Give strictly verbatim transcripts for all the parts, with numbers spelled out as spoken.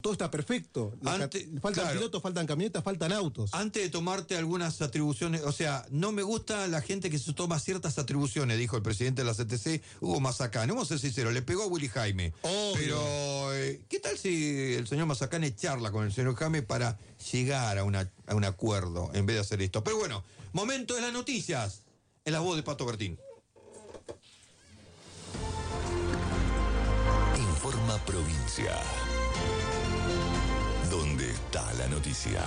todo está perfecto. Ante, faltan claro. pilotos, faltan camionetas, faltan autos. Antes de tomarte algunas atribuciones, o sea, no me gusta la gente que se toma ciertas atribuciones, dijo el presidente de la C T C, Hugo Mazacane. Vamos a ser sinceros, le pegó a Willy Jaime. Obvio. Pero, eh, ¿qué tal si el señor Mazacane charla con el señor Jaime para llegar a, una, a un acuerdo en vez de hacer esto? Pero bueno, momento de las noticias, en la voz de Pato Bertín. Informa Provincia. ¿Dónde está la noticia?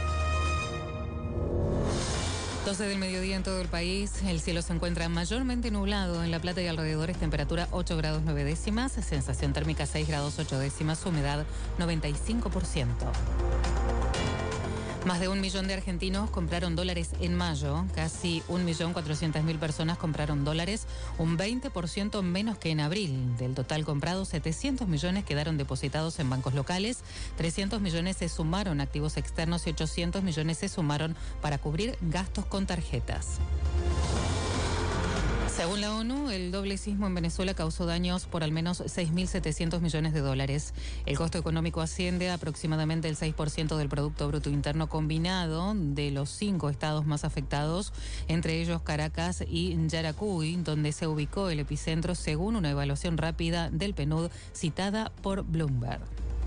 doce del mediodía en todo el país. El cielo se encuentra mayormente nublado. En La Plata y alrededores, temperatura ocho grados nueve décimas, sensación térmica seis grados ocho décimas, humedad noventa y cinco por ciento. Más de un millón de argentinos compraron dólares en mayo. Casi un millón cuatrocientas mil personas compraron dólares, un veinte por ciento menos que en abril. Del total comprado, setecientos millones quedaron depositados en bancos locales, trescientos millones se sumaron a activos externos y ochocientos millones se sumaron para cubrir gastos con tarjetas. Según la ONU, el doble sismo en Venezuela causó daños por al menos seis mil setecientos millones de dólares. El costo económico asciende a aproximadamente el seis por ciento del Producto Bruto Interno combinado de los cinco estados más afectados, entre ellos Caracas y Yaracuy, donde se ubicó el epicentro según una evaluación rápida del P N U D citada por Bloomberg.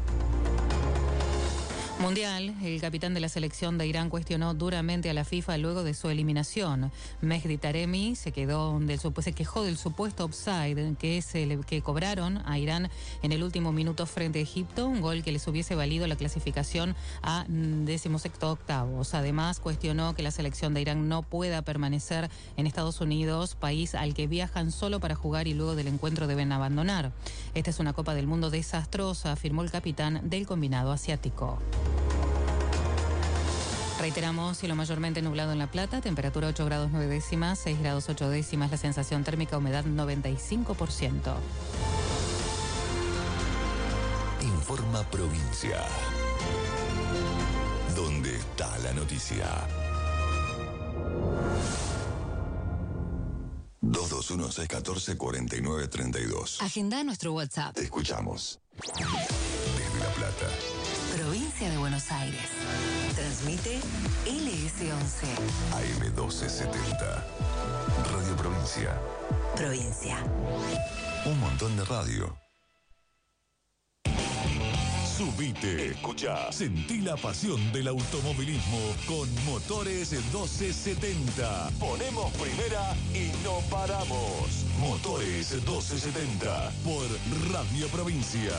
Mundial, el capitán de la selección de Irán cuestionó duramente a la FIFA luego de su eliminación. Mehdi Taremi se, quedó del, se quejó del supuesto offside que, se, que cobraron a Irán en el último minuto frente a Egipto, un gol que les hubiese valido la clasificación a decimosexto octavos. Además, cuestionó que la selección de Irán no pueda permanecer en Estados Unidos, país al que viajan solo para jugar y luego del encuentro deben abandonar. Esta es una Copa del Mundo desastrosa, afirmó el capitán del combinado asiático. Reiteramos, cielo mayormente nublado en La Plata, temperatura ocho grados nueve décimas, seis grados ocho décimas, la sensación térmica, humedad noventa y cinco por ciento. Informa Provincia. ¿Dónde está la noticia? dos dos uno seis uno cuatro cuatro nueve tres dos. Agenda nuestro WhatsApp. Te escuchamos. Desde La Plata. Provincia de Buenos Aires. Transmite L S once. A M doce setenta. Radio Provincia. Provincia. Un montón de radio. Subite, escucha, sentí la pasión del automovilismo con Motores doce setenta. Ponemos primera y no paramos. Motores doce setenta por Radio Provincia.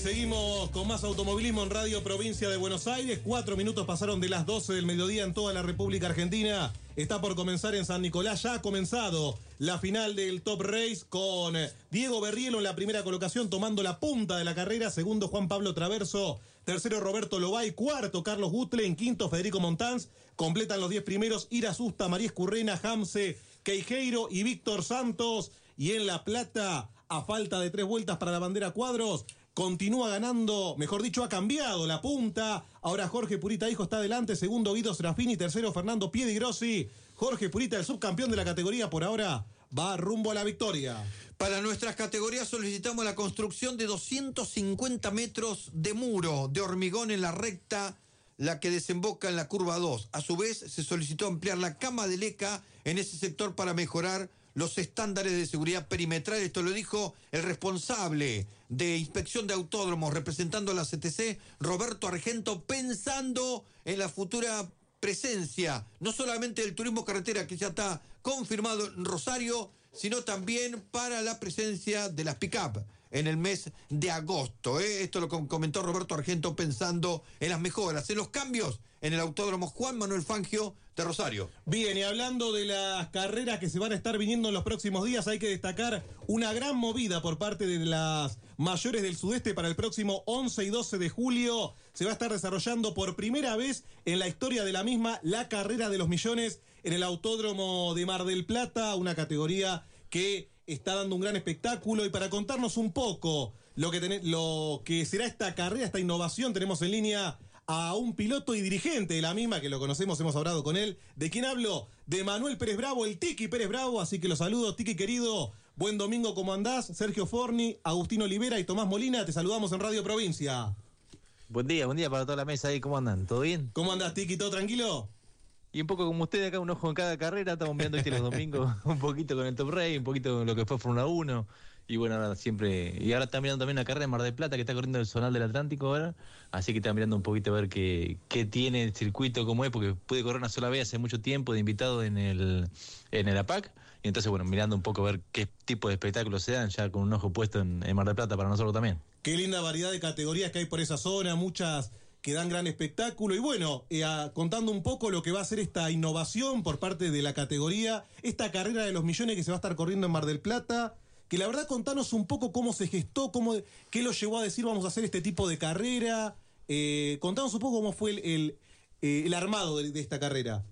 seguimos con más automovilismo en Radio Provincia de Buenos Aires. Cuatro minutos pasaron de las doce del mediodía en toda la República Argentina. Está por comenzar en San Nicolás. Ya ha comenzado la final del Top Race con Diego Berrielo en la primera colocación tomando la punta de la carrera. Segundo, Juan Pablo Traverso. Tercero, Roberto Lobay. Cuarto, Carlos Gutle. En quinto, Federico Montanz. Completan los diez primeros Ira Susta, María Escurrena, Hamse, Queijeiro y Víctor Santos. Y en La Plata, a falta de tres vueltas para la bandera cuadros, continúa ganando, mejor dicho, ha cambiado la punta. Ahora Jorge Purita Hijo está adelante, segundo Guido Serafini, tercero Fernando Piedigrossi. Jorge Purita, el subcampeón de la categoría por ahora, va rumbo a la victoria. Para nuestras categorías solicitamos la construcción de doscientos cincuenta metros de muro de hormigón en la recta, la que desemboca en la curva dos. A su vez, se solicitó ampliar la cama de leca en ese sector para mejorar los estándares de seguridad perimetral. Esto lo dijo el responsable de inspección de autódromos representando a la C T C, Roberto Argento, pensando en la futura presencia, no solamente del turismo carretera que ya está confirmado en Rosario, sino también para la presencia de las pick-up en el mes de agosto. ¿eh? Esto lo comentó Roberto Argento pensando en las mejoras, en los cambios en el autódromo Juan Manuel Fangio de Rosario. Bien, y hablando de las carreras que se van a estar viniendo en los próximos días, hay que destacar una gran movida por parte de las mayores del sudeste para el próximo once y doce de julio. Se va a estar desarrollando por primera vez en la historia de la misma la carrera de los millones en el autódromo de Mar del Plata, una categoría que está dando un gran espectáculo. Y para contarnos un poco lo que, ten- lo que será esta carrera, esta innovación, tenemos en línea a un piloto y dirigente de la misma, que lo conocemos, hemos hablado con él. ¿De quién hablo? De Manuel Pérez Bravo, el Tiki Pérez Bravo, así que los saludo, Tiki querido. Buen domingo, ¿cómo andás? Sergio Forni, Agustín Olivera y Tomás Molina, te saludamos en Radio Provincia. Buen día, buen día para toda la mesa ahí, ¿cómo andan? ¿Todo bien? ¿Cómo andás, Tiki? ¿Todo tranquilo? Y un poco como ustedes acá, un ojo en cada carrera, estamos mirando este los domingos, un poquito con el Top Race, un poquito con lo que fue Fórmula uno, y bueno, ahora siempre, y ahora está mirando también una carrera en Mar del Plata que está corriendo el Zonal del Atlántico ahora, así que está mirando un poquito a ver qué, qué tiene el circuito, cómo es, porque pude correr una sola vez hace mucho tiempo de invitado en el, en el A P A C, y entonces bueno, mirando un poco a ver qué tipo de espectáculos se dan, ya con un ojo puesto en, en Mar del Plata para nosotros también. Qué linda variedad de categorías que hay por esa zona, muchas que dan gran espectáculo. Y bueno, eh, a, contando un poco lo que va a ser esta innovación por parte de la categoría, esta carrera de los millones que se va a estar corriendo en Mar del Plata, que la verdad contanos un poco cómo se gestó, cómo, qué lo llevó a decir vamos a hacer este tipo de carrera, eh, contanos un poco cómo fue el, el, eh, el armado de, de esta carrera.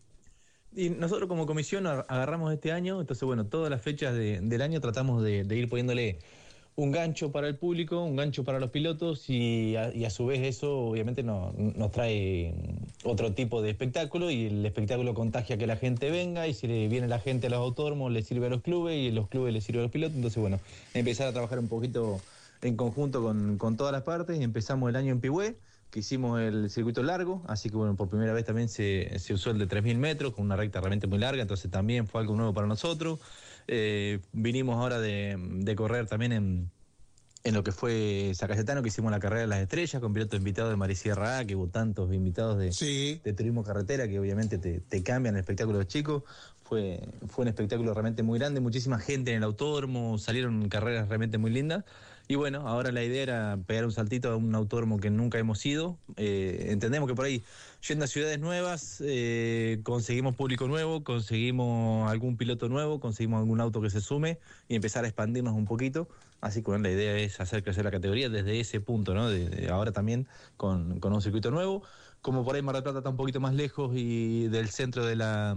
Y nosotros como comisión agarramos este año, entonces bueno, todas las fechas de, del año tratamos de, de ir poniéndole un gancho para el público, un gancho para los pilotos y a, y a su vez eso obviamente no, nos trae otro tipo de espectáculo y el espectáculo contagia que la gente venga y si le viene la gente a los autódromos le sirve a los clubes y los clubes les sirve a los pilotos, entonces bueno, empezar a trabajar un poquito en conjunto con, con todas las partes. Empezamos el año en Pigüé, que hicimos el circuito largo, así que bueno, por primera vez también se, se usó el de tres mil metros con una recta realmente muy larga, entonces también fue algo nuevo para nosotros. Eh, vinimos ahora de, de correr también en, en lo que fue San Cayetano, que hicimos la carrera de las estrellas con pilotos invitados de Marisierra A, que hubo tantos invitados de, sí. de turismo carretera que obviamente te, te cambian el espectáculo de los chicos. Fue, fue un espectáculo realmente muy grande, muchísima gente en el autódromo, salieron carreras realmente muy lindas. Y bueno, ahora la idea era pegar un saltito a un autódromo que nunca hemos ido. Eh, entendemos que por ahí, yendo a ciudades nuevas, eh, conseguimos público nuevo, conseguimos algún piloto nuevo, conseguimos algún auto que se sume y empezar a expandirnos un poquito. Así que bueno, la idea es hacer crecer la categoría desde ese punto, ¿no? De, de ahora también con, con un circuito nuevo. Como por ahí Mar del Plata está un poquito más lejos y del centro de la...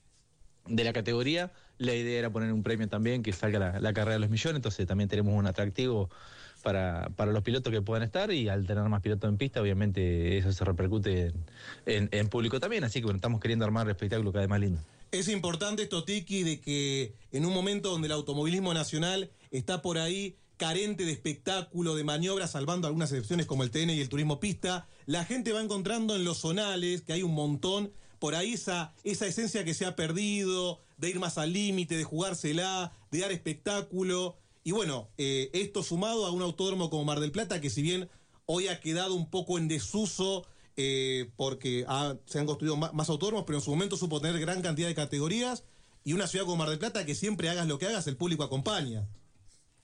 de la categoría, la idea era poner un premio también que salga la, la carrera de los millones, entonces también tenemos un atractivo para, para los pilotos que puedan estar y al tener más pilotos en pista obviamente eso se repercute en, en, en público también, así que bueno, estamos queriendo armar el espectáculo cada vez más lindo. Es importante esto, Tiki, de que en un momento donde el automovilismo nacional está por ahí carente de espectáculo, de maniobras, salvando algunas excepciones como el T N y el turismo pista, la gente va encontrando en los zonales, que hay un montón, por ahí esa, esa esencia que se ha perdido, de ir más al límite, de jugársela, de dar espectáculo. Y bueno, eh, esto sumado a un autódromo como Mar del Plata, que si bien hoy ha quedado un poco en desuso, eh, porque ha, se han construido más, más autódromos, pero en su momento supo tener gran cantidad de categorías, y una ciudad como Mar del Plata que siempre hagas lo que hagas, el público acompaña.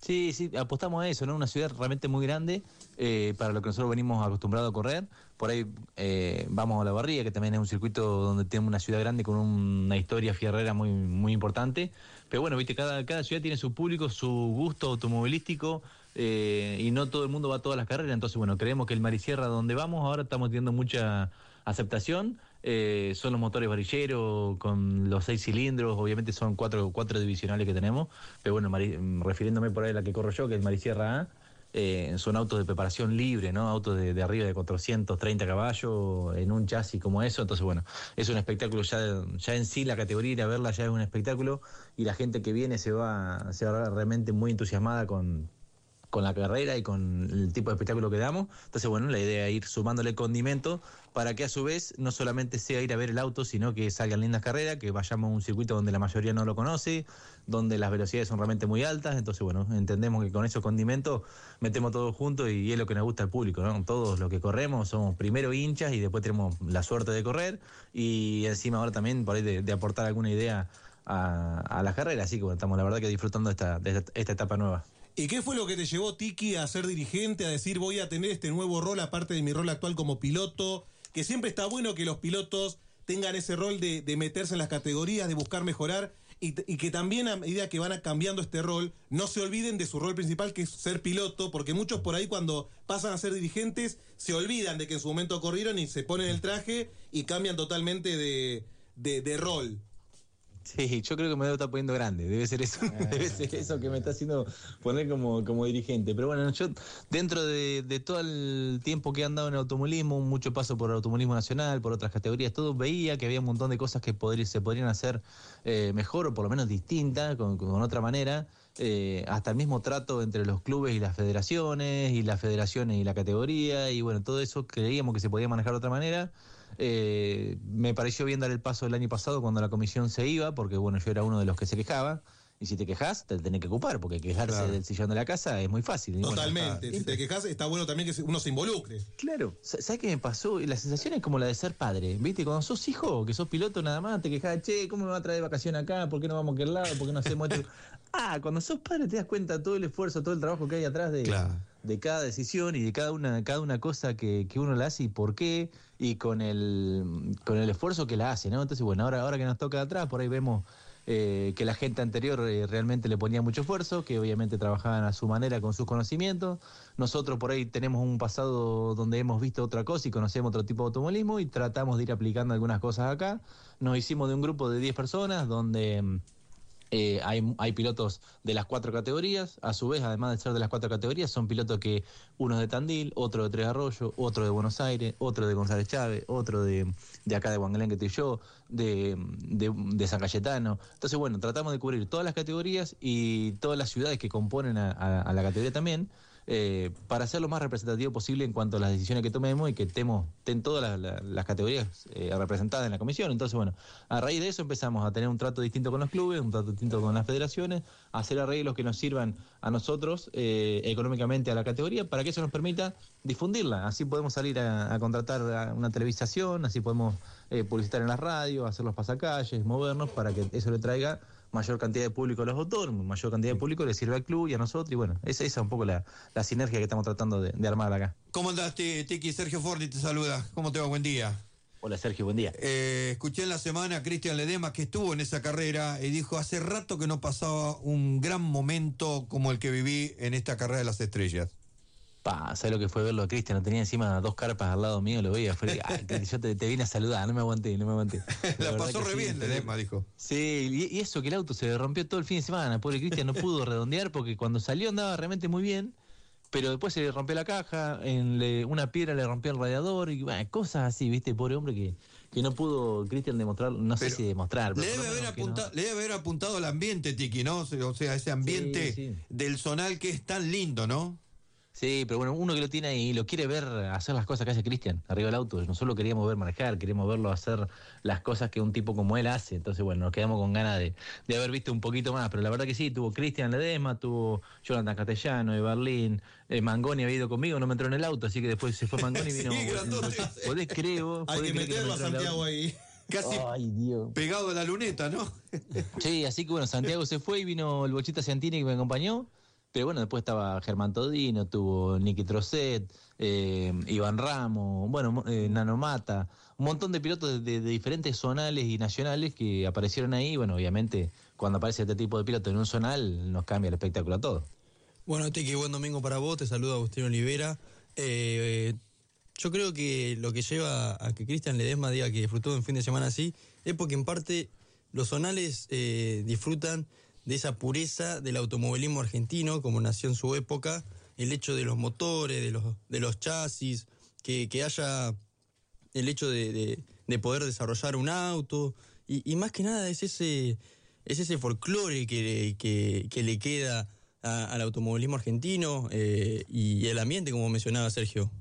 Sí, sí, apostamos a eso, ¿no? Una ciudad realmente muy grande, eh, para lo que nosotros venimos acostumbrados a correr. Por ahí eh, vamos a La Barría, que también es un circuito donde tenemos una ciudad grande con una historia fierrera muy, muy importante. Pero bueno, viste, cada, cada ciudad tiene su público, su gusto automovilístico, eh, y no todo el mundo va a todas las carreras. Entonces, bueno, creemos que el Marisierra, donde vamos, ahora estamos teniendo mucha aceptación. Eh, son los motores varilleros con los seis cilindros, obviamente son cuatro, cuatro divisionales que tenemos, pero bueno, Mari, refiriéndome por ahí a la que corro yo, que es Marisierra A, eh, son autos de preparación libre, ¿no? Autos de, de arriba de cuatrocientos treinta caballos en un chasis como eso. Entonces, bueno, es un espectáculo ya, ya en sí, la categoría, ir a verla ya es un espectáculo, y la gente que viene se va, se va realmente muy entusiasmada con con la carrera y con el tipo de espectáculo que damos. Entonces, bueno, la idea es ir sumándole condimento para que a su vez no solamente sea ir a ver el auto, sino que salgan lindas carreras, que vayamos a un circuito donde la mayoría no lo conoce, donde las velocidades son realmente muy altas. Entonces, bueno, entendemos que con esos condimentos metemos todo junto y es lo que nos gusta al público, ¿no? Todos los que corremos somos primero hinchas y después tenemos la suerte de correr, y encima ahora también por ahí de, de aportar alguna idea a, a las carreras. Así que bueno, estamos la verdad que disfrutando de esta, de esta, esta etapa nueva. ¿Y qué fue lo que te llevó, Tiki, a ser dirigente, a decir voy a tener este nuevo rol aparte de mi rol actual como piloto? Que siempre está bueno que los pilotos tengan ese rol de, de meterse en las categorías, de buscar mejorar, y, y que también a medida que van cambiando este rol, no se olviden de su rol principal, que es ser piloto, porque muchos por ahí cuando pasan a ser dirigentes se olvidan de que en su momento corrieron y se ponen el traje y cambian totalmente de, de, de rol. Sí, yo creo que me debo estar poniendo grande, debe ser eso, debe ser eso que me está haciendo poner como, como dirigente. Pero bueno, yo dentro de, de todo el tiempo que he andado en automovilismo, mucho paso por el automovilismo nacional, por otras categorías, todo, veía que había un montón de cosas que podría, se podrían hacer eh, mejor o por lo menos distintas, con, con otra manera. Eh, hasta el mismo trato entre los clubes y las federaciones, y las federaciones y la categoría, y bueno, todo eso creíamos que se podía manejar de otra manera. Eh, me pareció bien dar el paso el año pasado cuando la comisión se iba, porque bueno, yo era uno de los que se quejaba, y si te quejas, te tenés que ocupar, porque quejarse claro. del sillón de la casa es muy fácil. Y Totalmente, bueno, si te quejas está bueno también que uno se involucre. Claro, ¿sabes qué me pasó? La sensación es como la de ser padre, ¿viste? Cuando sos hijo, que sos piloto nada más, te quejas, che, ¿cómo me va a traer de vacación acá? ¿Por qué no vamos a aquel lado? ¿Por qué no hacemos esto? Ah, cuando sos padre te das cuenta todo el esfuerzo, todo el trabajo que hay atrás de... Claro. de cada decisión y de cada una cada una cosa que, que uno la hace y por qué, y con el con el esfuerzo que la hace, ¿no? Entonces, bueno, ahora ahora que nos toca de atrás, por ahí vemos eh, que la gente anterior eh, realmente le ponía mucho esfuerzo, que obviamente trabajaban a su manera con sus conocimientos. Nosotros por ahí tenemos un pasado donde hemos visto otra cosa y conocemos otro tipo de automovilismo y tratamos de ir aplicando algunas cosas acá. Nos hicimos de un grupo de diez personas donde... Eh, hay, hay pilotos de las cuatro categorías, a su vez, además de ser de las cuatro categorías, son pilotos que uno es de Tandil, otro de Tres Arroyos, otro de Buenos Aires, otro de González Chávez, otro de, de acá de Huanglén, que estoy yo, de, de, de San Cayetano. Entonces, bueno, tratamos de cubrir todas las categorías y todas las ciudades que componen a, a, a la categoría también, eh, para ser lo más representativo posible en cuanto a las decisiones que tomemos y que estemos en todas las, las, las categorías eh, representadas en la comisión. Entonces, bueno, a raíz de eso empezamos a tener un trato distinto con los clubes, un trato distinto con las federaciones, a hacer arreglos que nos sirvan a nosotros eh, económicamente a la categoría, para que eso nos permita difundirla. Así podemos salir a, a contratar a una televisación, así podemos eh, publicitar en las radios, hacer los pasacalles, movernos para que eso le traiga mayor cantidad de público a los autónomos, mayor cantidad de público le sirve al club y a nosotros, y bueno, esa, esa es un poco la, la sinergia que estamos tratando de, de armar acá. ¿Cómo andás, Tiki? Sergio Forni te saluda. ¿Cómo te va? Buen día. Hola, Sergio, buen día. Eh, escuché en la semana a Cristian Ledesma, que estuvo en esa carrera, y dijo, hace rato que no pasaba un gran momento como el que viví en esta carrera de las estrellas. Pa, ¿sabes lo que fue verlo a Cristian? Lo tenía encima dos carpas al lado mío, lo veía. Fue, ay, yo te, te vine a saludar, no me aguanté, no me aguanté. La, la pasó re sí, bien, Ledesma, dijo. Sí, y, y eso que el auto se rompió todo el fin de semana. Pobre Cristian no pudo redondear porque cuando salió andaba realmente muy bien, pero después se le rompió la caja, en le, una piedra le rompió el radiador y bueno, cosas así, ¿viste? Pobre hombre que, que no pudo Cristian demostrar, no pero sé si demostrar. Pero le, debe haber apunta, no. le debe haber apuntado al ambiente, Tiki, ¿no? O sea, ese ambiente sí, sí. del zonal que es tan lindo, ¿no? Sí, pero bueno, uno que lo tiene ahí lo quiere ver hacer las cosas que hace Cristian arriba del auto. Nosotros lo queríamos ver manejar, queríamos verlo hacer las cosas que un tipo como él hace. Entonces, bueno, nos quedamos con ganas de, de haber visto un poquito más. Pero la verdad que sí, tuvo Cristian Ledesma, tuvo Jonathan Castellano, Eberlín, eh, Mangoni había ido conmigo, no me entró en el auto, así que después se fue Mangoni y vino. Sí, grandote. ¿Podés creer vos? Hay que meterlo que a Santiago ahí. Casi Ay, Dios. Pegado a la luneta, ¿no? Sí, así que bueno, Santiago se fue y vino el Bochita Ciantini que me acompañó. Pero bueno, después estaba Germán Todino, tuvo Nicky Trocet, eh, Iván Ramos, bueno, eh, Nano Mata, un montón de pilotos de, de diferentes zonales y nacionales que aparecieron ahí. Bueno, obviamente, cuando aparece este tipo de piloto en un zonal, nos cambia el espectáculo a todos. Bueno, Tiki, buen domingo para vos, te saluda Agustín Olivera. Eh, yo creo que lo que lleva a que Cristian Ledesma diga que disfrutó un fin de semana así es porque en parte los zonales eh, disfrutan de esa pureza del automovilismo argentino, como nació en su época, el hecho de los motores, de los, de los chasis, que, que haya el hecho de, de, de poder desarrollar un auto, y, y más que nada es ese, es ese folclore que, que, que le queda a, al automovilismo argentino eh, y el ambiente, como mencionaba Sergio.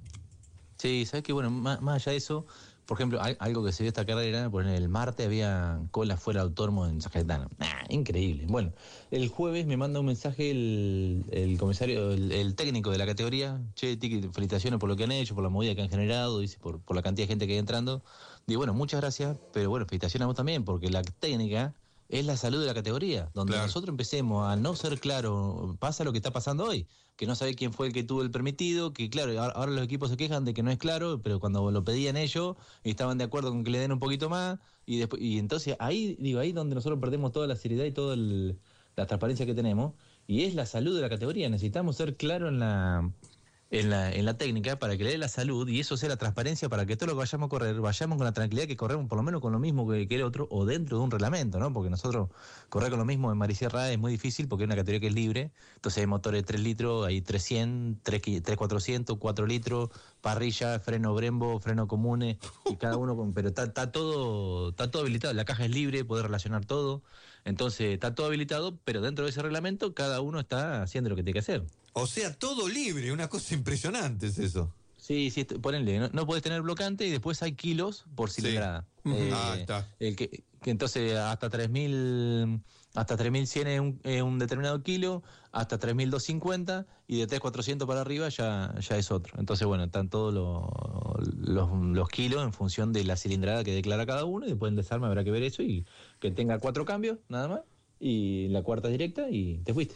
Sí, sabes que bueno, más, más allá de eso, por ejemplo, hay, algo que se vio esta carrera, por el martes había cola fuera de autódromo en San Cayetano. Nah, increíble. Bueno, el jueves me manda un mensaje el, el comisario, el, el técnico de la categoría. Che, Tiki, felicitaciones por lo que han hecho, por la movida que han generado, dice, por, por la cantidad de gente que hay entrando. Digo, bueno, muchas gracias, pero bueno, felicitaciones a vos también, porque la técnica es la salud de la categoría. Donde claro. nosotros empecemos a no ser claro, pasa lo que está pasando hoy, que no sabe quién fue el que tuvo el permitido, que claro, ahora los equipos se quejan de que no es claro, pero cuando lo pedían ellos, estaban de acuerdo con que le den un poquito más, y después, y entonces ahí, digo, ahí donde nosotros perdemos toda la seriedad y toda el, la transparencia que tenemos, y es la salud de la categoría. Necesitamos ser claros en la... En la, en la técnica para que le dé la salud y eso sea la transparencia para que todo lo que vayamos a correr, vayamos con la tranquilidad que corremos por lo menos con lo mismo que, que el otro o dentro de un reglamento, ¿no? Porque nosotros correr con lo mismo en Marisierra es muy difícil porque es una categoría que es libre, entonces hay motores de tres litros, hay trescientos, tres cuatrocientos, cuatro litros, parrilla, freno Brembo, freno comunes y cada uno con, pero está, está todo está todo habilitado, la caja es libre, puede relacionar todo, entonces está todo habilitado, pero dentro de ese reglamento cada uno está haciendo lo que tiene que hacer. O sea, todo libre, una cosa impresionante es eso. Sí, sí, ponenle, no, no podés tener bloqueante y después hay kilos por cilindrada. Sí. Eh, ah, está. El que, que entonces hasta tres mil hasta tres mil cien es un, es un determinado kilo, hasta tres mil doscientos cincuenta y de tres mil cuatrocientos para arriba ya, ya es otro. Entonces, bueno, están todos los, los, los kilos en función de la cilindrada que declara cada uno y después en desarme habrá que ver eso y que tenga cuatro cambios, nada más, y la cuarta directa y te fuiste.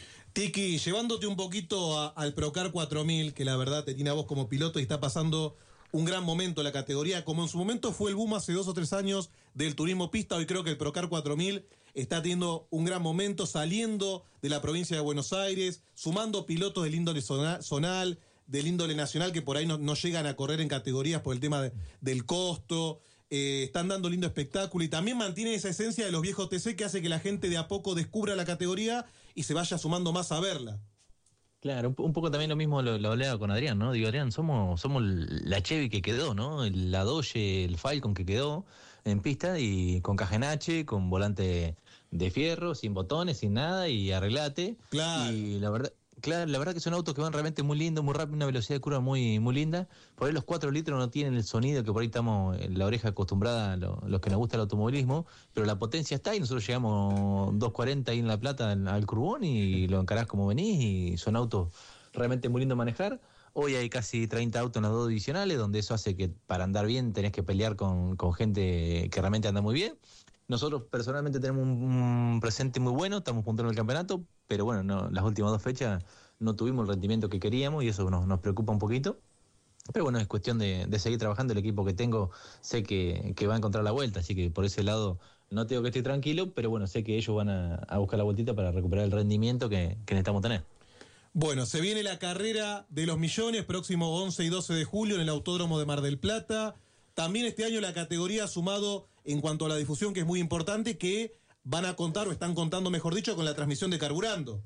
Tiki, llevándote un poquito a, al Procar cuatro mil, que la verdad te tiene a vos como piloto y está pasando un gran momento la categoría, como en su momento fue el boom hace dos o tres años del turismo pista, hoy creo que el Procar cuatro mil está teniendo un gran momento, saliendo de la provincia de Buenos Aires, sumando pilotos del índole zonal, del índole nacional, que por ahí no, no llegan a correr en categorías por el tema de, del costo. Eh, están dando lindo espectáculo y también mantiene esa esencia de los viejos T C que hace que la gente de a poco descubra la categoría y se vaya sumando más a verla. Claro, un, un poco también lo mismo lo, lo hablaba con Adrián, ¿no? Digo, Adrián, somos somos la Chevy que quedó, ¿no? La Dodge, el Falcon que quedó en pista y con cajenache, con volante de fierro, sin botones, sin nada y arreglate. Claro. Y la verdad... Claro, la verdad que son autos que van realmente muy lindos, muy rápido, una velocidad de curva muy muy linda. Por ahí los cuatro litros no tienen el sonido que por ahí estamos en la oreja acostumbrada, lo, los que nos gusta el automovilismo, pero la potencia está y nosotros llegamos doscientos cuarenta ahí en La Plata al, al Curbón y lo encarás como venís y son autos realmente muy lindos de manejar. Hoy hay casi treinta autos en las dos divisionales, donde eso hace que para andar bien tenés que pelear con, con gente que realmente anda muy bien. Nosotros personalmente tenemos un, un presente muy bueno, estamos punteros en el campeonato, pero bueno, no, las últimas dos fechas no tuvimos el rendimiento que queríamos y eso nos, nos preocupa un poquito. Pero bueno, es cuestión de, de seguir trabajando. El equipo que tengo sé que, que va a encontrar la vuelta, así que por ese lado no tengo que estar tranquilo, pero bueno, sé que ellos van a, a buscar la vueltita para recuperar el rendimiento que, que necesitamos tener. Bueno, se viene la carrera de los millones, próximo once y doce de julio en el Autódromo de Mar del Plata. También este año la categoría ha sumado en cuanto a la difusión, que es muy importante, que van a contar, o están contando, mejor dicho, con la transmisión de Carburando.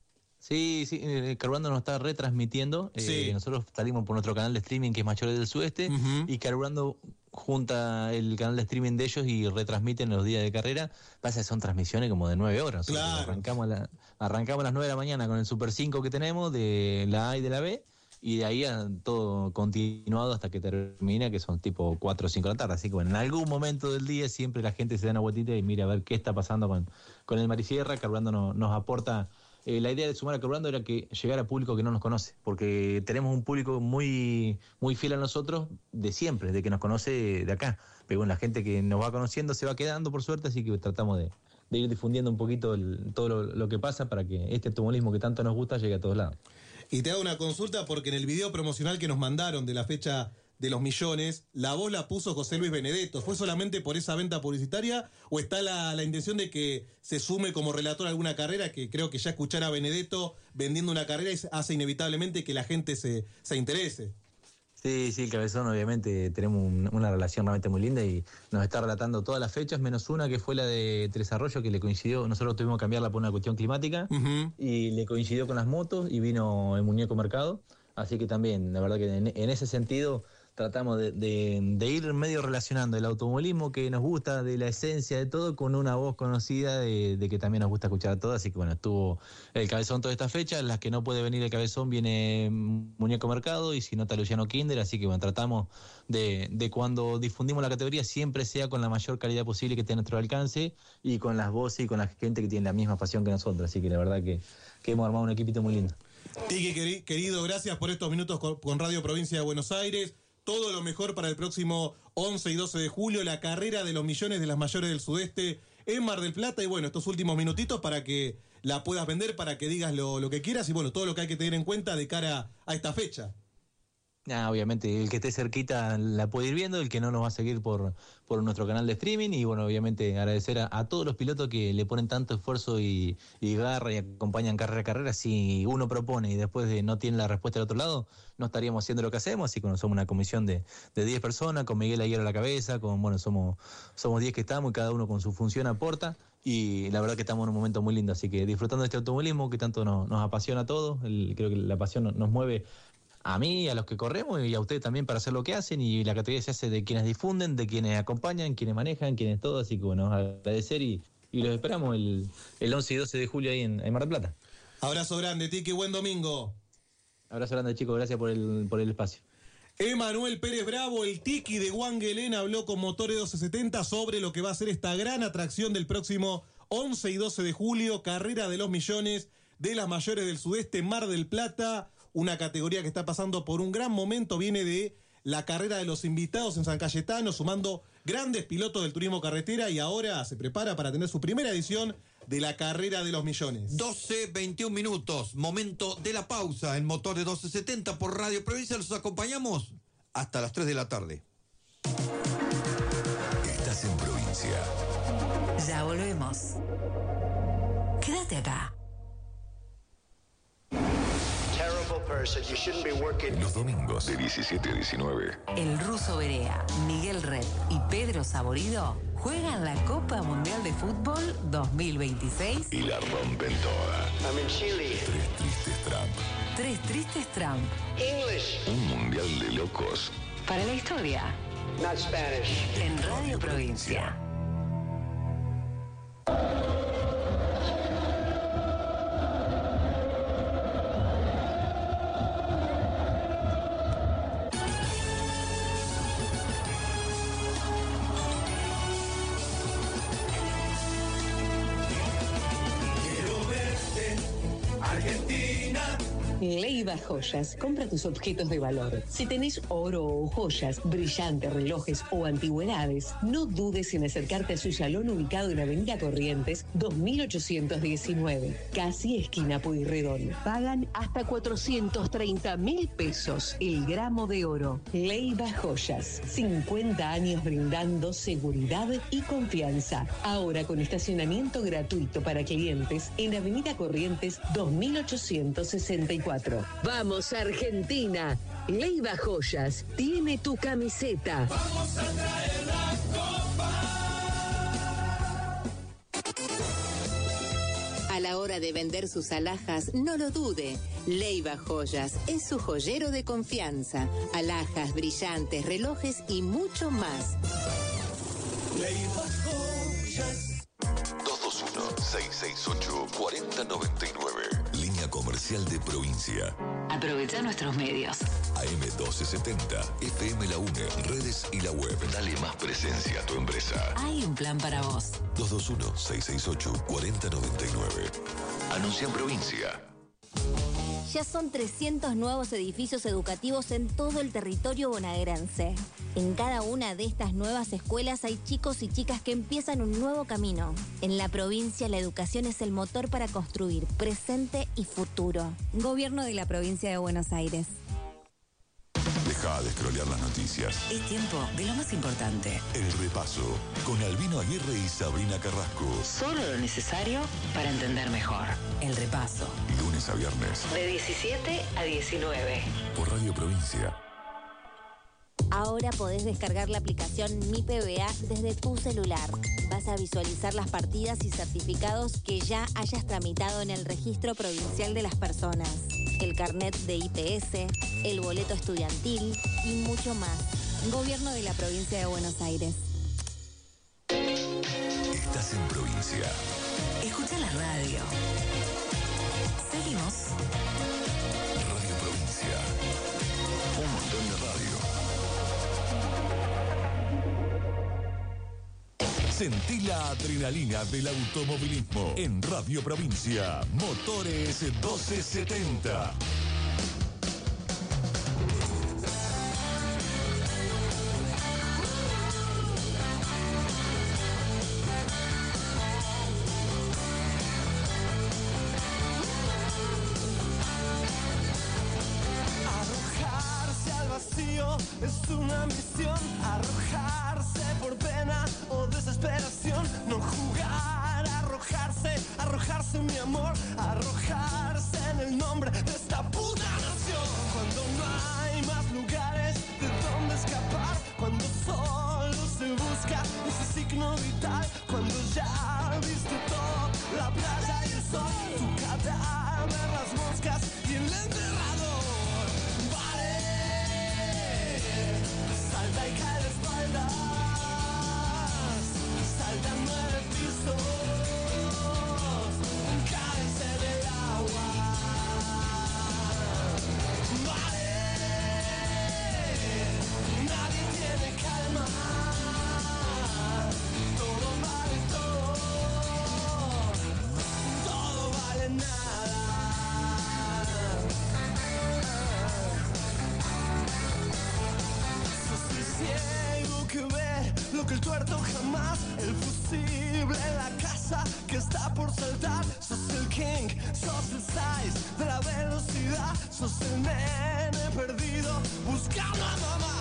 Sí, sí, eh, Carburando nos está retransmitiendo. Sí. Eh, nosotros salimos por nuestro canal de streaming, que es Mayores del Sudeste, Uh-huh. y Carburando junta el canal de streaming de ellos y retransmiten los días de carrera. Pasa que son transmisiones como de nueve horas. Claro. O sea, arrancamos, a la, arrancamos a las nueve de la mañana con el Super cinco que tenemos, de la A y de la B, y de ahí a todo continuado hasta que termina, que son tipo cuatro o cinco de la tarde. Así que bueno, en algún momento del día siempre la gente se da una vueltita y mira a ver qué está pasando con, con el Marisierra. Carburando no, nos aporta... Eh, la idea de sumar a Carburando era que llegara público que no nos conoce, porque tenemos un público muy muy fiel a nosotros de siempre, de que nos conoce de acá. Pero bueno, la gente que nos va conociendo se va quedando por suerte, así que tratamos de, de ir difundiendo un poquito el, todo lo, lo que pasa para que este automovilismo que tanto nos gusta llegue a todos lados. Y te hago una consulta porque en el video promocional que nos mandaron de la fecha de los millones, la voz la puso José Luis Benedetto. ¿Fue solamente por esa venta publicitaria o está la, la intención de que se sume como relator a alguna carrera? Que creo que ya escuchar a Benedetto vendiendo una carrera hace inevitablemente que la gente se, se interese. Sí, sí, el Cabezón obviamente tenemos un, una relación realmente muy linda y nos está relatando todas las fechas, menos una que fue la de Tres Arroyos, que le coincidió, nosotros tuvimos que cambiarla por una cuestión climática, uh-huh. y le coincidió con las motos y vino el Muñeco Mercado, así que también, la verdad que en, en ese sentido tratamos de, de, de ir medio relacionando el automovilismo que nos gusta, de la esencia de todo, con una voz conocida de, de que también nos gusta escuchar a todos. Así que bueno, estuvo el Cabezón toda esta fecha. Las que no puede venir el Cabezón viene Muñeco Mercado y si no está Luciano Kinder. Así que bueno, tratamos de, de cuando difundimos la categoría siempre sea con la mayor calidad posible que esté a nuestro alcance y con las voces y con la gente que tiene la misma pasión que nosotros. Así que la verdad que, que hemos armado un equipito muy lindo. Tiki, querido, gracias por estos minutos con, con Radio Provincia de Buenos Aires. Todo lo mejor para el próximo once y doce de julio, la carrera de los millones de las mayores del sudeste en Mar del Plata. Y bueno, estos últimos minutitos para que la puedas vender, para que digas lo, lo que quieras y bueno, todo lo que hay que tener en cuenta de cara a esta fecha. Ah, obviamente, el que esté cerquita la puede ir viendo, el que no nos va a seguir por, por nuestro canal de streaming. Y bueno, obviamente agradecer a, a todos los pilotos que le ponen tanto esfuerzo y, y garra y acompañan carrera a carrera. Si uno propone y después de no tiene la respuesta del otro lado, no estaríamos haciendo lo que hacemos. Así que bueno, somos una comisión de, de diez personas, con Miguel Aguirre a la cabeza, con bueno, somos somos diez que estamos y cada uno con su función aporta. Y la verdad que estamos en un momento muy lindo, así que disfrutando de este automovilismo que tanto nos, nos apasiona a todos. El, creo que la pasión nos mueve a mí, a los que corremos y a ustedes también para hacer lo que hacen, y la categoría se hace de quienes difunden, de quienes acompañan, quienes manejan, quienes todo, así que bueno, agradecer y, y los esperamos el, el once y doce de julio ahí en, en Mar del Plata. Abrazo grande, Tiki, buen domingo. Abrazo grande, chicos, gracias por el, por el espacio. Emanuel Pérez Bravo, el Tiki de Wangelén, habló con Motores doce setenta sobre lo que va a ser esta gran atracción del próximo once y doce de julio, carrera de los millones de las mayores del sudeste, Mar del Plata. Una categoría que está pasando por un gran momento, viene de la carrera de los invitados en San Cayetano, sumando grandes pilotos del turismo carretera y ahora se prepara para tener su primera edición de la carrera de los millones. doce, veintiún minutos, momento de la pausa en Motores doce setenta por Radio Provincia. Los acompañamos hasta las tres de la tarde. Estás en Provincia. Ya volvemos. Quédate acá. Los domingos de diecisiete a diecinueve. El Ruso Berea, Miguel Red y Pedro Saborido juegan la Copa Mundial de Fútbol dos mil veintiséis Y la rompen toda. I'm in Chile. Tres tristes Trump. Tres Tristes Trump. English. Un mundial de locos. Para la historia. Not Spanish. En Radio Provincia. Leiva Joyas, compra tus objetos de valor. Si tenés oro o joyas, brillantes, relojes o antigüedades, no dudes en acercarte a su salón ubicado en Avenida Corrientes dos mil ochocientos diecinueve, casi esquina Pueyrredón. Pagan hasta cuatrocientos treinta mil pesos el gramo de oro. Leiva Joyas, cincuenta años brindando seguridad y confianza. Ahora con estacionamiento gratuito para clientes en Avenida Corrientes dos mil ochocientos sesenta y cuatro. Vamos Argentina, Leiva Joyas tiene tu camiseta. Vamos a traer la copa. A la hora de vender sus alhajas, no lo dude. Leiva Joyas es su joyero de confianza. Alhajas, brillantes, relojes y mucho más. Leiva Joyas. dos dos uno, seis seis ocho, cuatro cero nueve nueve. Línea comercial de Provincia. Aprovecha nuestros medios. A M doce setenta, F M La UNE, redes y la web. Dale más presencia a tu empresa. Hay un plan para vos. dos dos uno, seis seis ocho, cuatro cero nueve nueve. Anuncia en Provincia. Ya son trescientos nuevos edificios educativos en todo el territorio bonaerense. En cada una de estas nuevas escuelas hay chicos y chicas que empiezan un nuevo camino. En la provincia, la educación es el motor para construir presente y futuro. Gobierno de la provincia de Buenos Aires. Deja de scrollear las noticias. Es tiempo de lo más importante. El repaso con Albino Aguirre y Sabrina Carrasco. Solo lo necesario para entender mejor. El repaso. Lunes a viernes. De diecisiete a diecinueve. Por Radio Provincia. Ahora podés descargar la aplicación Mi P B A desde tu celular. Vas a visualizar las partidas y certificados que ya hayas tramitado en el Registro Provincial de las Personas, el carnet de I P S, el boleto estudiantil y mucho más. Gobierno de la Provincia de Buenos Aires. Estás en provincia. Escucha la radio. Seguimos. Radio Provincia. Un montón de radio. Sentí la adrenalina del automovilismo en Radio Provincia. Motores doce setenta. Arrojarse al vacío es una misión. Arrojarse por pena o desesperación. No jugar, arrojarse, arrojarse mi amor. Arrojarse en el nombre de esta puta nación. Cuando no hay más lugares de donde escapar. Cuando solo se busca ese signo vital. Cuando ya viste todo, la playa y el sol. Tu cadáver, las moscas y el enterrador. Vale, salta y cae de espaldas. Salta nueve pisos. Cáense del agua. Vale, nadie tiene calma. Todo vale todo. Todo vale nada. Sos el ciego que ve lo que el tuerto jamás. El fusible, la casa que está por saltar. Sos el king, sos el size de la velocidad. Sos el nene perdido buscando a mamá.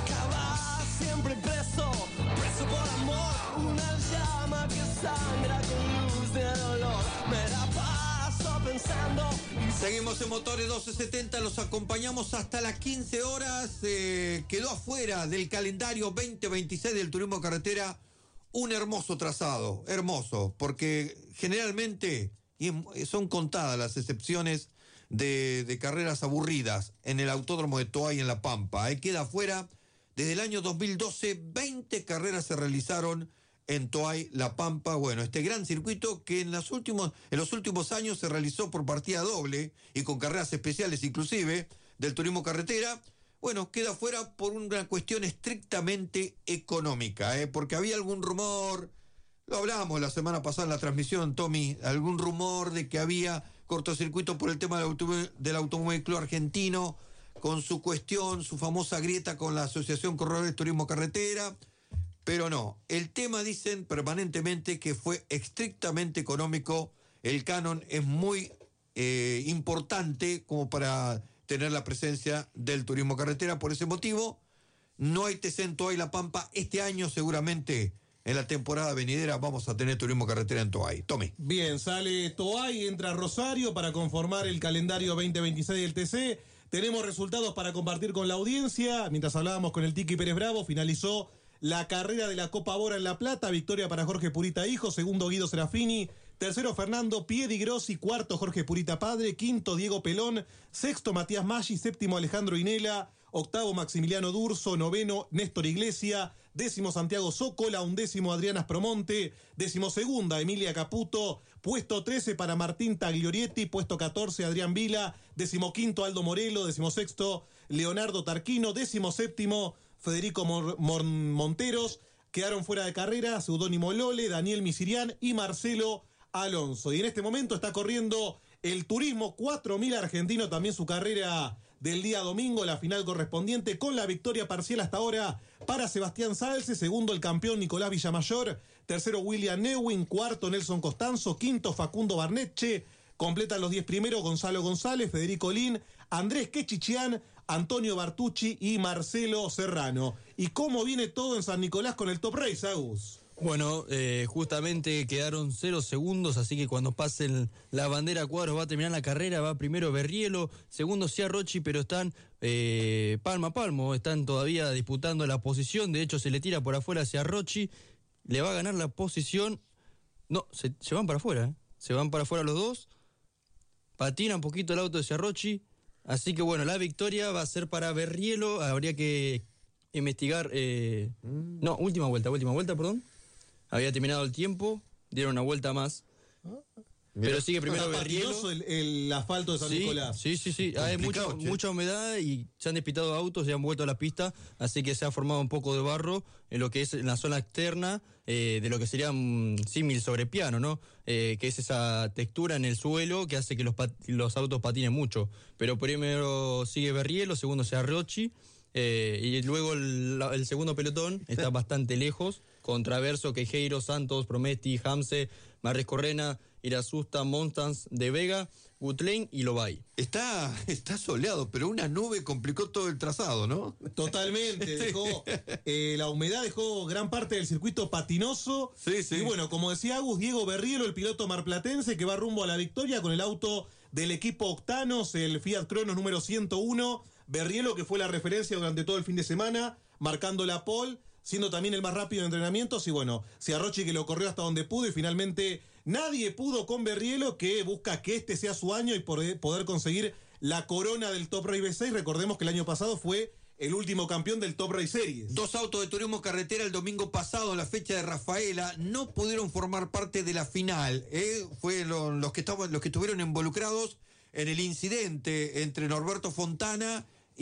Acabas siempre preso, preso por amor. Una llama que sangra con luz de dolor. Me la paso pensando. Seguimos en Motores doce setenta, los acompañamos hasta las quince horas. Eh, quedó afuera del calendario veinte veintiséis del turismo carretera un hermoso trazado, hermoso, porque generalmente y son contadas las excepciones de, de carreras aburridas en el Autódromo de Toay en La Pampa. Ahí queda afuera, desde el año dos mil doce, veinte carreras se realizaron en Toay, La Pampa. Bueno, este gran circuito que en los últimos, en los últimos años se realizó por partida doble y con carreras especiales inclusive del turismo carretera. Bueno, queda fuera por una cuestión estrictamente económica, ¿eh? Porque había algún rumor, lo hablábamos la semana pasada en la transmisión, Tommy, algún rumor de que había cortocircuito por el tema del automóvil, del Automóvil Club Argentino, con su cuestión, su famosa grieta con la Asociación Corredores Turismo Carretera, pero no, el tema dicen permanentemente que fue estrictamente económico. El canon es muy eh, importante como para tener la presencia del turismo carretera. Por ese motivo, no hay T C en Toay La Pampa. Este año seguramente en la temporada venidera vamos a tener turismo carretera en Toay. Tommy. Bien, sale Toay, entra Rosario para conformar el calendario veinte veintiséis del T C. Tenemos resultados para compartir con la audiencia. Mientras hablábamos con el Tiki Pérez Bravo, finalizó la carrera de la Copa Bora en La Plata. Victoria para Jorge Purita Hijo, segundo Guido Serafini, tercero Fernando Piedi Grossi, cuarto Jorge Purita Padre, quinto Diego Pelón, sexto Matías Maggi, séptimo Alejandro Inela, octavo Maximiliano Durso, noveno Néstor Iglesia, décimo Santiago Zócola, undécimo Adriana Aspromonte, décimo segunda Emilia Caputo, puesto trece para Martín Tagliorietti, puesto catorce Adrián Vila, décimo quinto Aldo Morelo, décimo sexto Leonardo Tarquino, décimo séptimo Federico Mor- Mor- Monteros. Quedaron fuera de carrera Seudónimo Lole, Daniel Misirián y Marcelo Alonso. Y en este momento está corriendo El Turismo cuatro mil argentino, también su carrera del día domingo, la final correspondiente con la victoria parcial hasta ahora para Sebastián Salce, segundo el campeón Nicolás Villamayor, tercero William Neuwin, cuarto Nelson Costanzo, quinto Facundo Barneche, completan los diez primeros Gonzalo González, Federico Lin, Andrés Quechichián, Antonio Bartucci y Marcelo Serrano. ¿Y cómo viene todo en San Nicolás con el Top Race, Agus? Bueno, eh, justamente quedaron cero segundos, así que cuando pasen la bandera a cuadros va a terminar la carrera. Va primero Berrielo, segundo Ciarrochi, pero están eh, palmo a palmo, están todavía disputando la posición. De hecho, se le tira por afuera a Ciarrochi, le va a ganar la posición. No, se, se van para afuera, ¿eh? Se van para afuera los dos, patina un poquito el auto de Ciarrochi, así que bueno, la victoria va a ser para Berrielo. Habría que investigar, eh, mm. no, última vuelta, última vuelta, perdón. Había terminado el tiempo, dieron una vuelta más. Mira, pero sigue primero Berrielo. El, el asfalto de San sí, Nicolás. Sí, sí, sí. Hay mucha, mucha humedad y se han despistado autos, se han vuelto a la pista, así que se ha formado un poco de barro en lo que es en la zona externa eh, de lo que sería un símil sobre piano, ¿no? Eh, que es esa textura en el suelo que hace que los, los autos patinen mucho. Pero primero sigue Berrielo, segundo Ciarrochi, eh, y luego el, el segundo pelotón está bastante lejos. Contraverso, Queijeiro, Santos, Promesti, Hamse, Marres Correna, Irasusta, Monstans, De Vega, Gutlein y Lobay. Está, está soleado, pero una nube complicó todo el trazado, ¿no? Totalmente, dejó eh, la humedad dejó gran parte del circuito patinoso. Sí, sí. Y bueno, como decía Agus, Diego Berrielo, el piloto marplatense que va rumbo a la victoria con el auto del equipo Octanos, el Fiat Cronos número ciento uno. Berrielo, que fue la referencia durante todo el fin de semana, marcando la pole, siendo también el más rápido en entrenamientos, y bueno, Ciarrochi que lo corrió hasta donde pudo, y finalmente nadie pudo con Berrielo, que busca que este sea su año y poder conseguir la corona del Top Race V seis. Recordemos que el año pasado fue el último campeón del Top Race Series. Dos autos de turismo carretera el domingo pasado, en la fecha de Rafaela, no pudieron formar parte de la final. ¿eh? Fue lo, los, que estaban, los que estuvieron involucrados en el incidente entre Norberto Fontana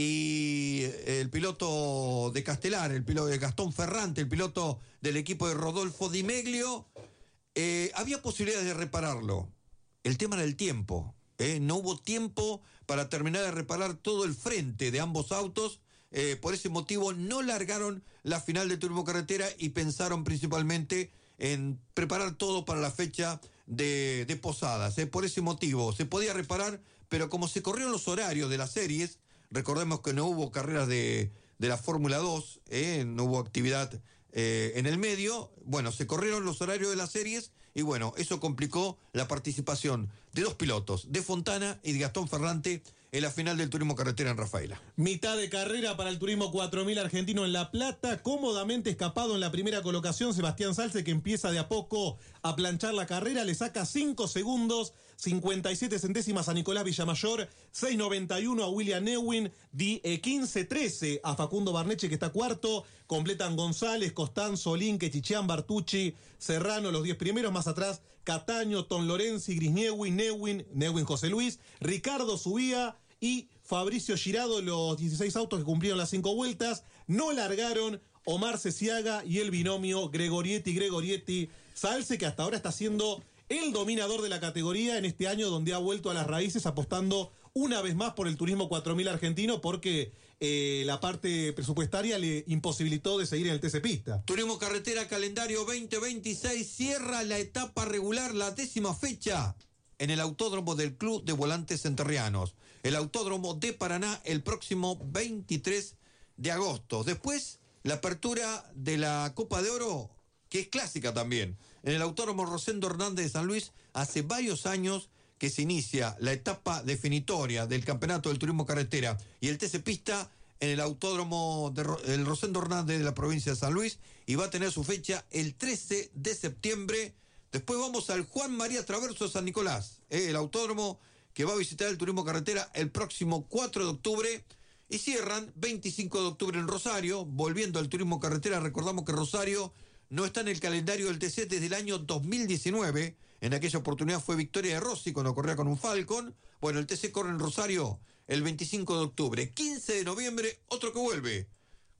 y el piloto de Castelar, el piloto de Gastón Ferrante, el piloto del equipo de Rodolfo Di Meglio. Eh, había posibilidades de repararlo. El tema era el tiempo. ¿eh? No hubo tiempo para terminar de reparar todo el frente de ambos autos. Eh, por ese motivo no largaron la final de turismo carretera y pensaron principalmente en preparar todo para la fecha de, de Posadas. ¿eh? Por ese motivo se podía reparar, pero como se corrieron los horarios de las series, recordemos que no hubo carreras de, de la Fórmula dos, ¿eh? no hubo actividad eh, en el medio. Bueno, se corrieron los horarios de las series y bueno, eso complicó la participación de dos pilotos, de Fontana y de Gastón Ferrante, en la final del turismo carretera en Rafaela. Mitad de carrera para el turismo cuatro mil argentino en La Plata, cómodamente escapado en la primera colocación Sebastián Salce, que empieza de a poco a planchar la carrera, le saca cinco segundos, cincuenta y siete centésimas a Nicolás Villamayor, seis noventa y uno a William Neuwin, quince trece a Facundo Barneche, que está cuarto, completan González, Costanzo, Linque, Chichián, Bartucci, Serrano, los diez primeros, más atrás Cataño, Ton Lorenzi, Grisniewin, Neuwin, Neuwin José Luis, Ricardo Subía y Fabricio Girado, los dieciséis autos que cumplieron las cinco vueltas. No largaron Omar Ceciaga y el binomio Gregorietti-Gregorietti Salce, que hasta ahora está siendo el dominador de la categoría en este año, donde ha vuelto a las raíces, apostando una vez más por el turismo cuatro mil argentino, porque eh, la parte presupuestaria le imposibilitó de seguir en el T C Pista. Turismo carretera calendario veinte veintiséis cierra la etapa regular, la décima fecha, en el autódromo del Club de Volantes Entrerrianos, el autódromo de Paraná, el próximo veintitrés de agosto. Después, la apertura de la Copa de Oro, que es clásica también, en el autódromo Rosendo Hernández de San Luis. Hace varios años que se inicia la etapa definitoria del campeonato del turismo carretera y el T C Pista en el autódromo de Ro- el Rosendo Hernández de la provincia de San Luis, y va a tener su fecha el trece de septiembre. Después vamos al Juan María Traverso de San Nicolás, eh, el autódromo que va a visitar el turismo carretera el próximo cuatro de octubre. Y cierran veinticinco de octubre en Rosario, volviendo al turismo carretera. Recordamos que Rosario no está en el calendario del T C desde el año dos mil diecinueve. En aquella oportunidad fue victoria de Rossi cuando corría con un Falcon. Bueno, el T C corre en Rosario el veinticinco de octubre. quince de noviembre, otro que vuelve.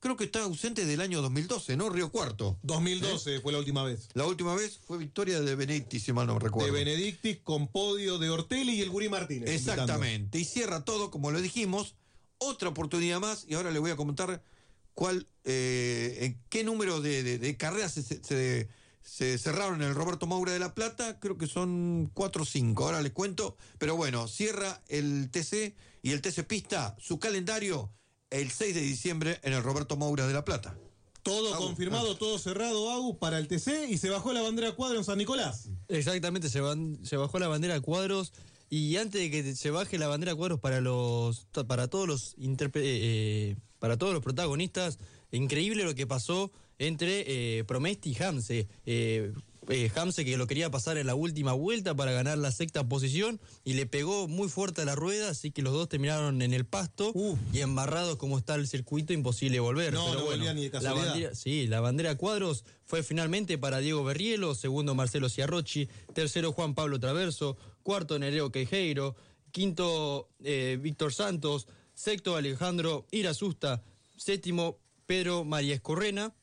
creo que está ausente del año dos mil doce, ¿no? Río Cuarto. dos mil doce ¿Eh? Fue la última vez. La última vez fue victoria de Benedictis, si mal no recuerdo. De Benedictis con podio de Ortelli y el Gurí Martínez. Exactamente. Invitando. Y cierra todo, como lo dijimos, otra oportunidad más, y ahora le voy a comentar cuál, eh, en qué número de, de, de carreras se, se, se cerraron en el Roberto Moura de La Plata. Creo que son cuatro o cinco, ahora les cuento. Pero bueno, cierra el T C y el T C Pista su calendario el seis de diciembre en el Roberto Moura de La Plata. Todo Agus, confirmado, Agus. todo cerrado, Agus, para el T C, y se bajó la bandera cuadro en San Nicolás. Exactamente, se, van, se bajó la bandera cuadros, y antes de que se baje la bandera cuadros para los para todos los interpre, eh, para todos los protagonistas, increíble lo que pasó entre eh, Promesti y Hamse. Eh, eh, Hamse, que lo quería pasar en la última vuelta para ganar la sexta posición, y le pegó muy fuerte a la rueda, así que los dos terminaron en el pasto uh. y embarrados como está el circuito, imposible volver. No, Pero no bueno, volvía ni de la casualidad. bandera, sí, la bandera cuadros fue finalmente para Diego Berrielo, segundo Marcelo Ciarrochi, tercero Juan Pablo Traverso, cuarto Nereo Queijeiro, quinto eh, Víctor Santos, sexto Alejandro Irasusta, séptimo Pedro María Escorrena,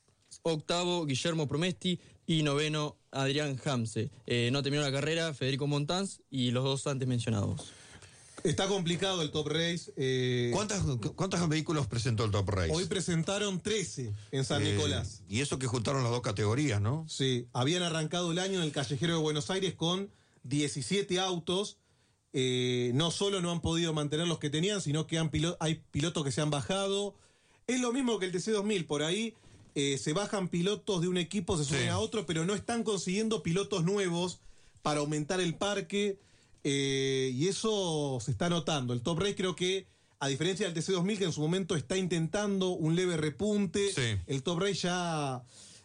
octavo Guillermo Promesti y noveno Adrián Hamse. Eh, no terminó la carrera Federico Montanz y los dos antes mencionados. Está complicado el Top Race. Eh, ¿Cuántas, ¿Cuántos vehículos presentó el Top Race? Hoy presentaron trece en San eh, Nicolás. Y eso que juntaron las dos categorías, ¿no? Sí, habían arrancado el año en el Callejero de Buenos Aires con diecisiete autos. Eh, no solo no han podido mantener los que tenían, sino que han pilo- hay pilotos que se han bajado. Es lo mismo que el T C dos mil, por ahí eh, se bajan pilotos de un equipo, se suben sí. a otro, pero no están consiguiendo pilotos nuevos para aumentar el parque, eh, y eso se está notando. El Top Race creo que, a diferencia del T C dos mil, que en su momento está intentando un leve repunte, sí. el Top Race ya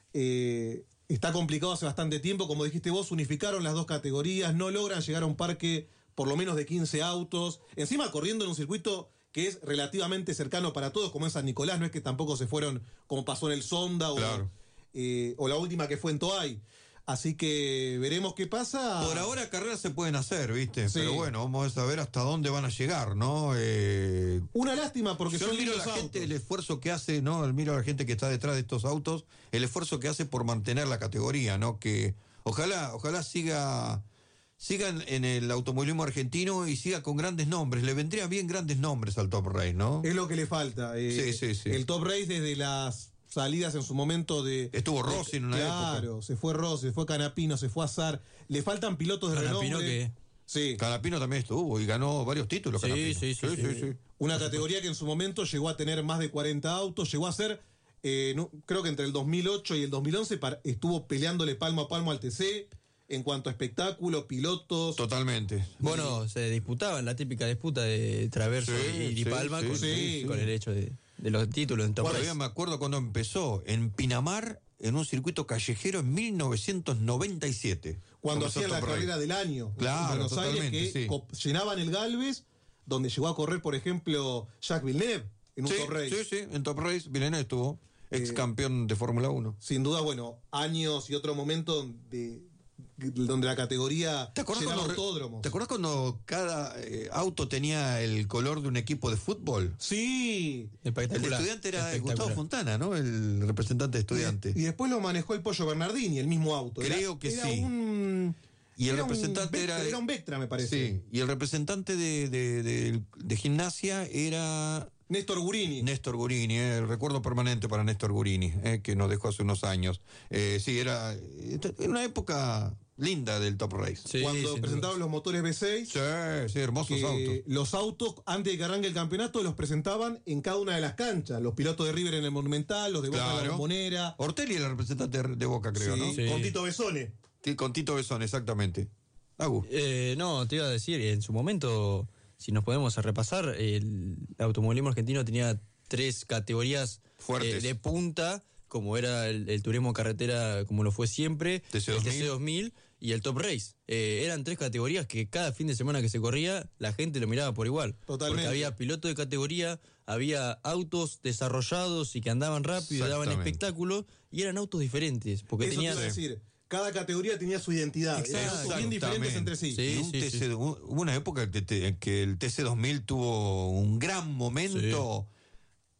eh, está complicado hace bastante tiempo. Como dijiste vos, unificaron las dos categorías, no logran llegar a un parque por lo menos de quince autos, encima corriendo en un circuito que es relativamente cercano para todos, como es San Nicolás. No es que tampoco se fueron como pasó en el Sonda o, claro. eh, o la última que fue en Toay. Así que veremos qué pasa. Por ahora carreras se pueden hacer, ¿viste? Sí. Pero bueno, vamos a ver hasta dónde van a llegar, ¿no? Eh... Una lástima porque yo son miro a la autos. gente, el esfuerzo que hace, ¿no? Miro a la gente que está detrás de estos autos, el esfuerzo que hace por mantener la categoría, ¿no? Que ojalá, ojalá siga... sigan en el automovilismo argentino y siga con grandes nombres. Le vendrían bien grandes nombres al Top Race, ¿no? Es lo que le falta. Eh, sí, sí, sí. El Top Race desde las salidas en su momento de... Estuvo Rossi en una claro, época. Claro, se fue Rossi, se fue Canapino, se fue Azar. Le faltan pilotos de Canapino renombre. que... Sí. Canapino también estuvo y ganó varios títulos. Sí, Canapino. Sí, sí, sí, sí, sí. Una categoría que en su momento llegó a tener más de cuarenta autos, llegó a ser, eh, no, creo que entre el dos mil ocho y el dos mil once para, estuvo peleándole palmo a palmo al T C. En cuanto a espectáculo, pilotos. Totalmente. Bueno, se disputaban la típica disputa de Traverso sí, y Di sí, Palma sí, con, sí, con sí. el hecho de, de los títulos en Top Bueno, Race. yo me acuerdo cuando empezó en Pinamar, en un circuito callejero en mil novecientos noventa y siete. Cuando hacían la Top carrera Race. del año. Claro, en Buenos Aires, que sí. co- llenaban el Galvez, donde llegó a correr, por ejemplo, Jacques Villeneuve en un Sí, Top Race. sí, sí, en Top Race Villeneuve estuvo, ex eh, campeón de Fórmula uno. Sin duda, bueno, años y otro momento donde, donde la categoría ¿Te acuerdas llenaba cuando, autódromos. ¿Te acuerdas cuando cada eh, auto tenía el color de un equipo de fútbol? Sí. El de Estudiante era Gustavo Fontana, ¿no? El representante de Estudiante. Y, y después lo manejó el Pollo Bernardini, el mismo auto. Creo era, que era sí. Un, y el era representante un, era... Era un Vectra, me parece. Sí, y el representante de, de, de, de gimnasia era... Néstor Gurini. Néstor Gurini, eh, el recuerdo permanente para Néstor Gurini, eh, que nos dejó hace unos años. Eh, sí, era, era una época linda del Top Race. Sí, cuando presentaban los motores V seis. Sí, sí, hermosos autos. Los autos, antes de que arranque el campeonato, los presentaban en cada una de las canchas. Los pilotos de River en el Monumental, los de Boca claro. en la Bombonera. Ortelli era el representante de Boca, creo, sí, ¿no? Sí, con Tito Besone. Sí, con Tito Besone, exactamente. Agu. Eh, no, te iba a decir, en su momento, si nos podemos repasar, el automovilismo argentino tenía tres categorías fuertes eh, de punta, como era el, el turismo carretera, como lo fue siempre, T C dos mil. el T C dos mil y el Top Race. Eh, eran tres categorías que cada fin de semana que se corría, la gente lo miraba por igual. Totalmente. Porque había pilotos de categoría, había autos desarrollados y que andaban rápido, daban espectáculo, y eran autos diferentes. Porque Eso tenían... te iba a decir. Cada categoría tenía su identidad. Eran bien diferentes entre sí. sí, un sí, T C, sí. Hubo una época en que el T C dos mil tuvo un gran momento. Sí.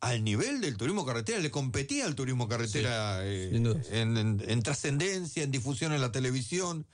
al nivel del turismo carretera, le competía al turismo carretera sí, eh, en, en, en trascendencia, en difusión en la televisión.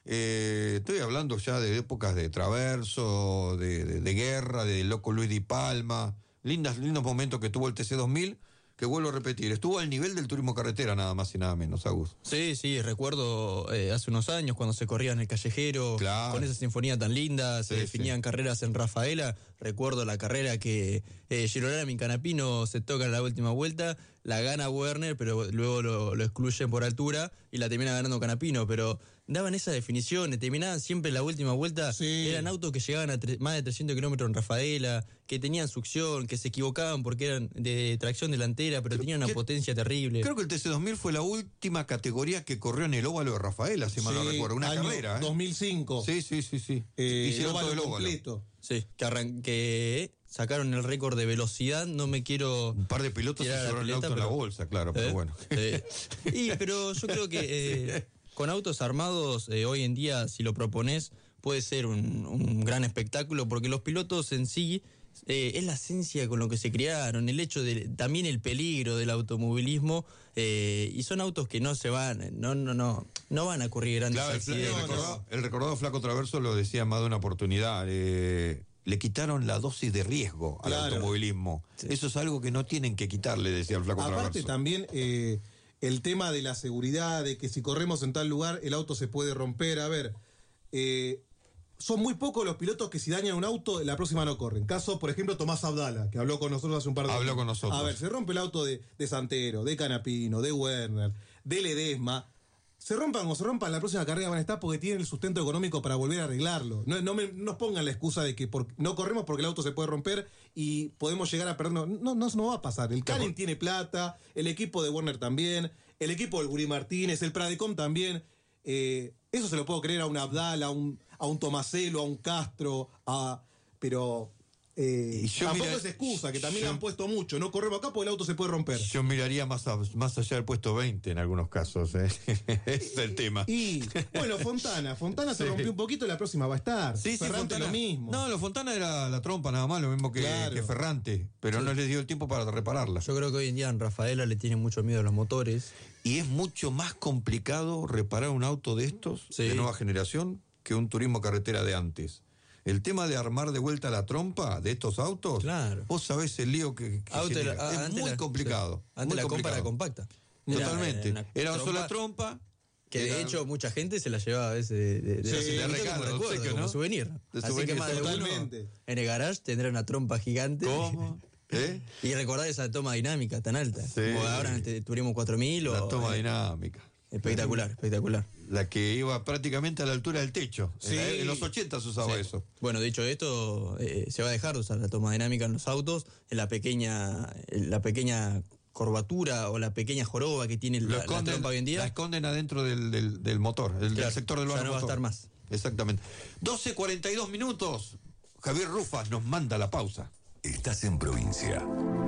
Eh, estoy hablando ya de épocas de Traverso, de, de, de Guerra, de Loco Luis Di Palma, lindas, lindos momentos que tuvo el T C dos mil, que vuelvo a repetir, estuvo al nivel del turismo carretera nada más y nada menos, Agus. Sí, sí, recuerdo eh, hace unos años cuando se corría en el callejero, claro, con esa sinfonía tan linda, se sí, definían sí. carreras en Rafaela. Recuerdo la carrera que eh, Girolamo y Canapino se tocan en la última vuelta, la gana Werner, pero luego lo, lo excluyen por altura y la termina ganando Canapino, pero daban esa definición, terminaban siempre en la última vuelta, sí. eran autos que llegaban a tre- más de trescientos kilómetros en Rafaela, que tenían succión, que se equivocaban porque eran de tracción delantera, pero tenían una que, potencia terrible. Creo que el T C dos mil fue la última categoría que corrió en el óvalo de Rafaela, si mal no recuerdo, una año carrera. ¿eh? dos mil cinco. Sí, sí, sí, sí. Eh, Hicieron óvalo todo el óvalo. completo. Sí, que, arran- que sacaron el récord de velocidad, no me quiero... Un par de pilotos se llevaron el auto pero, en la bolsa, claro, ¿eh? Pero bueno. Eh, y, pero yo creo que eh, con autos armados, eh, hoy en día, si lo propones, puede ser un, un gran espectáculo, porque los pilotos en sí... Eh, es la esencia con lo que se crearon, el hecho de también el peligro del automovilismo, eh, y son autos que no se van, no, no, no, no van a ocurrir grandes claro, accidentes. El recordado, el recordado Flaco Traverso lo decía más de una oportunidad, eh, le quitaron la dosis de riesgo al claro. automovilismo. Sí. Eso es algo que no tienen que quitarle, decía el Flaco Aparte, Traverso. Aparte también eh, el tema de la seguridad, de que si corremos en tal lugar el auto se puede romper. A ver, eh, son muy pocos los pilotos que si dañan un auto, la próxima no corren. Caso, por ejemplo, Tomás Abdala, que habló con nosotros hace un par de Habló días. con nosotros. A ver, se rompe el auto de, de Santero, de Canapino, de Werner, de Ledesma. Se rompan o se rompan, la próxima carrera van a estar porque tienen el sustento económico para volver a arreglarlo. No, no, me, no nos pongan la excusa de que por, no corremos porque el auto se puede romper y podemos llegar a perder. No, no, no va a pasar. El Canin tiene plata, el equipo de Werner también, el equipo del Guri Martínez, el Pradecom también. Eh, eso se lo puedo creer a un Abdala, a un, a un Tomaselo, a un Castro, a, pero eh, tampoco mira, es excusa, que también yo, han puesto mucho. No corremos acá porque el auto se puede romper. Yo miraría más, a, más allá del puesto veinte en algunos casos. ¿eh? Ese es el tema. Y, bueno, Fontana. Fontana se sí. rompió un poquito y la próxima va a estar. Sí, Ferrante sí, lo mismo. No, lo Fontana era la trompa nada más, lo mismo que, claro. que Ferrante, pero sí. no les dio el tiempo para repararla. Yo creo que hoy en día en Rafaela le tienen mucho miedo a los motores. Y es mucho más complicado reparar un auto de estos, sí. de nueva generación, que un turismo carretera de antes. El tema de armar de vuelta la trompa de estos autos, claro. vos sabés el lío que, que Auto, genera. la, es muy la, complicado. Sí. Antes muy la complicado. compra era compacta. Totalmente. Era, era una sola trompa. Que era... de hecho mucha gente se la llevaba a veces de, de, de, sí, de regalo, como, recuerdo, ¿no? como souvenir. De Así souvenir, que más de uno en el garage tendrá una trompa gigante. ¿Cómo? ¿Eh? Y recordar esa toma dinámica tan alta. Sí. Como ahora en el Turismo cuatro mil. La o, toma eh, dinámica. Espectacular, espectacular. La que iba prácticamente a la altura del techo. Sí. En, en los ochenta se usaba sí. eso. Bueno, dicho esto, eh, se va a dejar de usar la toma dinámica en los autos, en la pequeña, en la pequeña curvatura o la pequeña joroba que tiene la, esconden, la trompa hoy en día. La esconden adentro del, del, del motor, el, claro, del sector del ya no motor. va a estar más. Exactamente. doce cuarenta y dos minutos. Javier Rufas nos manda la pausa. Estás en provincia.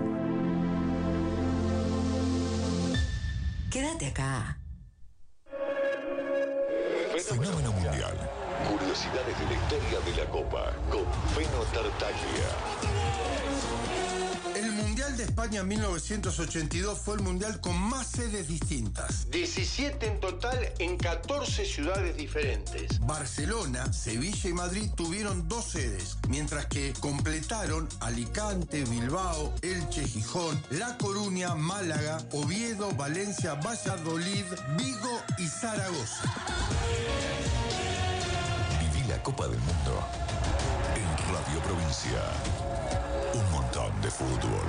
Quédate acá. Fenómeno mundial. Curiosidades de la historia de la Copa con Feno Tartaglia. El Mundial de España en mil novecientos ochenta y dos fue el mundial con más sedes distintas. diecisiete en total en catorce ciudades diferentes. Barcelona, Sevilla y Madrid tuvieron dos sedes, mientras que completaron Alicante, Bilbao, Elche, Gijón, La Coruña, Málaga, Oviedo, Valencia, Valladolid, Vigo y Zaragoza. Viví la Copa del Mundo en Radio Provincia. Un montón de fútbol.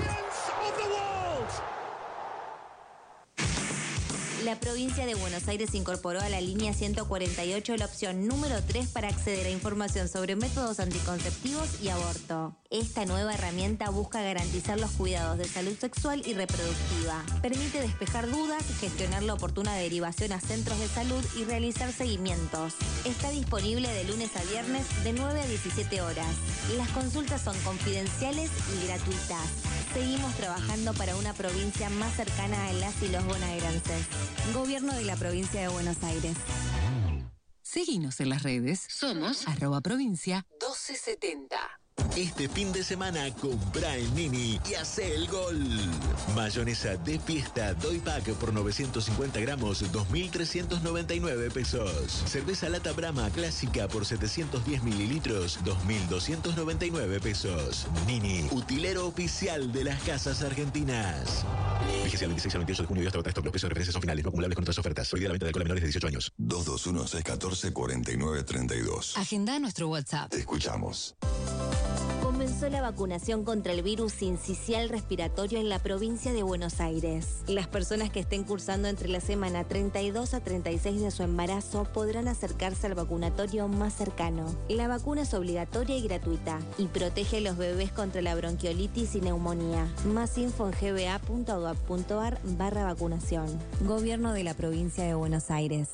La provincia de Buenos Aires incorporó a la línea ciento cuarenta y ocho la opción número tres para acceder a información sobre métodos anticonceptivos y aborto. Esta nueva herramienta busca garantizar los cuidados de salud sexual y reproductiva. Permite despejar dudas, gestionar la oportuna derivación a centros de salud y realizar seguimientos. Está disponible de lunes a viernes de nueve a diecisiete horas. Las consultas son confidenciales y gratuitas. Seguimos trabajando para una provincia más cercana a las y los bonaerenses. Gobierno de la provincia de Buenos Aires. Seguinos en las redes. Somos arroba provincia doce setenta. Este fin de semana compra en Nini y hace el gol. Mayonesa de fiesta Doy Pack por novecientos cincuenta gramos, dos mil trescientos noventa y nueve pesos. Cerveza lata Brahma clásica por setecientos diez mililitros, dos mil doscientos noventa y nueve pesos. Nini, utilero oficial de las casas argentinas. Vigencia del veintiséis al veintiocho de junio y hasta agotar stock. Los precios de referencia son finales, no acumulables con otras ofertas. Prohibida la venta de alcohol a menores de dieciocho años. dos dos uno, seis uno cuatro, cuatro nueve tres dos. Agenda nuestro WhatsApp. Te escuchamos. Comenzó la vacunación contra el virus sincicial respiratorio en la provincia de Buenos Aires. Las personas que estén cursando entre la semana treinta y dos a treinta y seis de su embarazo podrán acercarse al vacunatorio más cercano. La vacuna es obligatoria y gratuita y protege a los bebés contra la bronquiolitis y neumonía. Más info en gba.gov.ar barra vacunación. Gobierno de la provincia de Buenos Aires.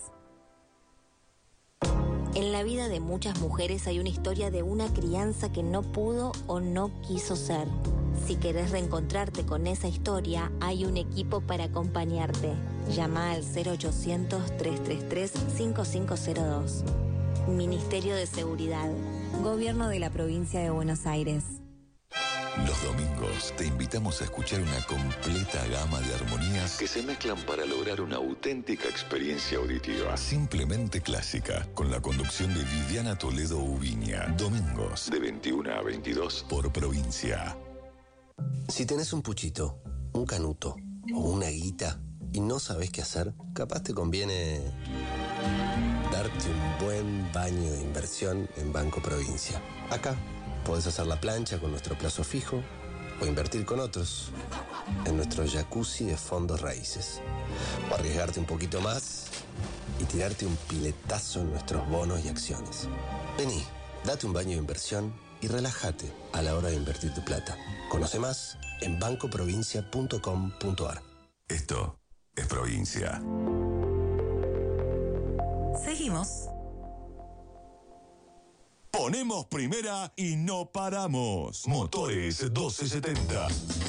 En la vida de muchas mujeres hay una historia de una crianza que no pudo o no quiso ser. Si querés reencontrarte con esa historia, hay un equipo para acompañarte. Llama al cero ochocientos, trescientos treinta y tres, cincuenta y cinco cero dos. Ministerio de Seguridad. Gobierno de la provincia de Buenos Aires. Los domingos te invitamos a escuchar una completa gama de armonías que se mezclan para lograr una auténtica experiencia auditiva. Simplemente clásica, con la conducción de Viviana Toledo Ubiña. Domingos de veintiuna a veintidós por provincia. Si tenés un puchito, un canuto o una guita y no sabés qué hacer, capaz te conviene darte un buen baño de inversión en Banco Provincia. Acá podés hacer la plancha con nuestro plazo fijo o invertir con otros en nuestro jacuzzi de fondos raíces. O arriesgarte un poquito más y tirarte un piletazo en nuestros bonos y acciones. Vení, date un baño de inversión y relájate a la hora de invertir tu plata. Conoce más en banco provincia punto com punto ar. Esto es Provincia. Seguimos. Ponemos primera y no paramos. Motores doce setenta.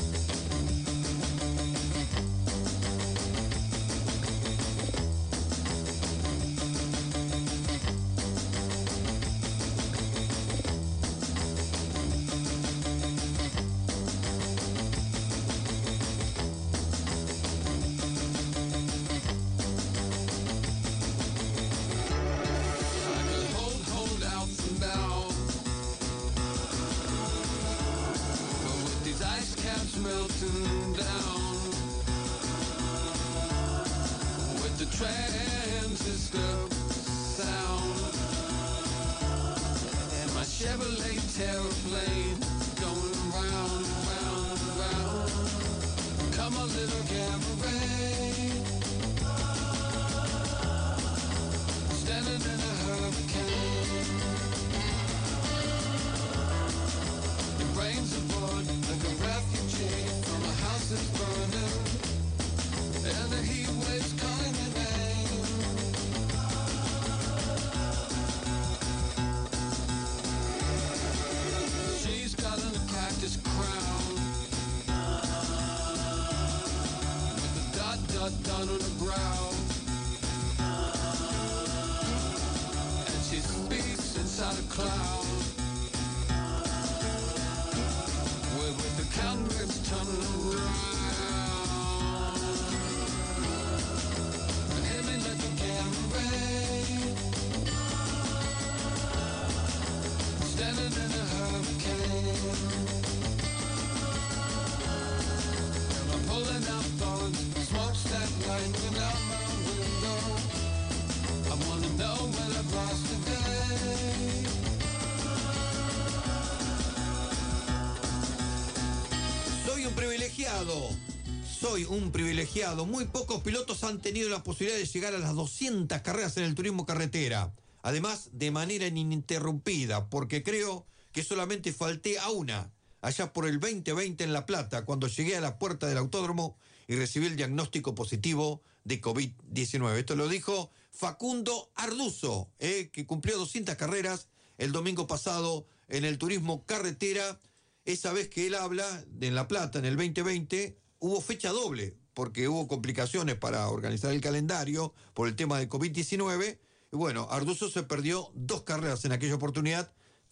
Soy un privilegiado. Muy pocos pilotos han tenido la posibilidad de llegar a las doscientas carreras en el turismo carretera. Además, de manera ininterrumpida, porque creo que solamente falté a una, allá por el veinte veinte en La Plata, cuando llegué a la puerta del autódromo y recibí el diagnóstico positivo de COVID diecinueve. Esto lo dijo Facundo Arduzo, eh, que cumplió doscientas carreras el domingo pasado en el turismo carretera. Esa vez que él habla de en La Plata, en el veinte veinte, hubo fecha doble, porque hubo complicaciones para organizar el calendario por el tema de COVID diecinueve. Y bueno, Arduzo se perdió dos carreras en aquella oportunidad.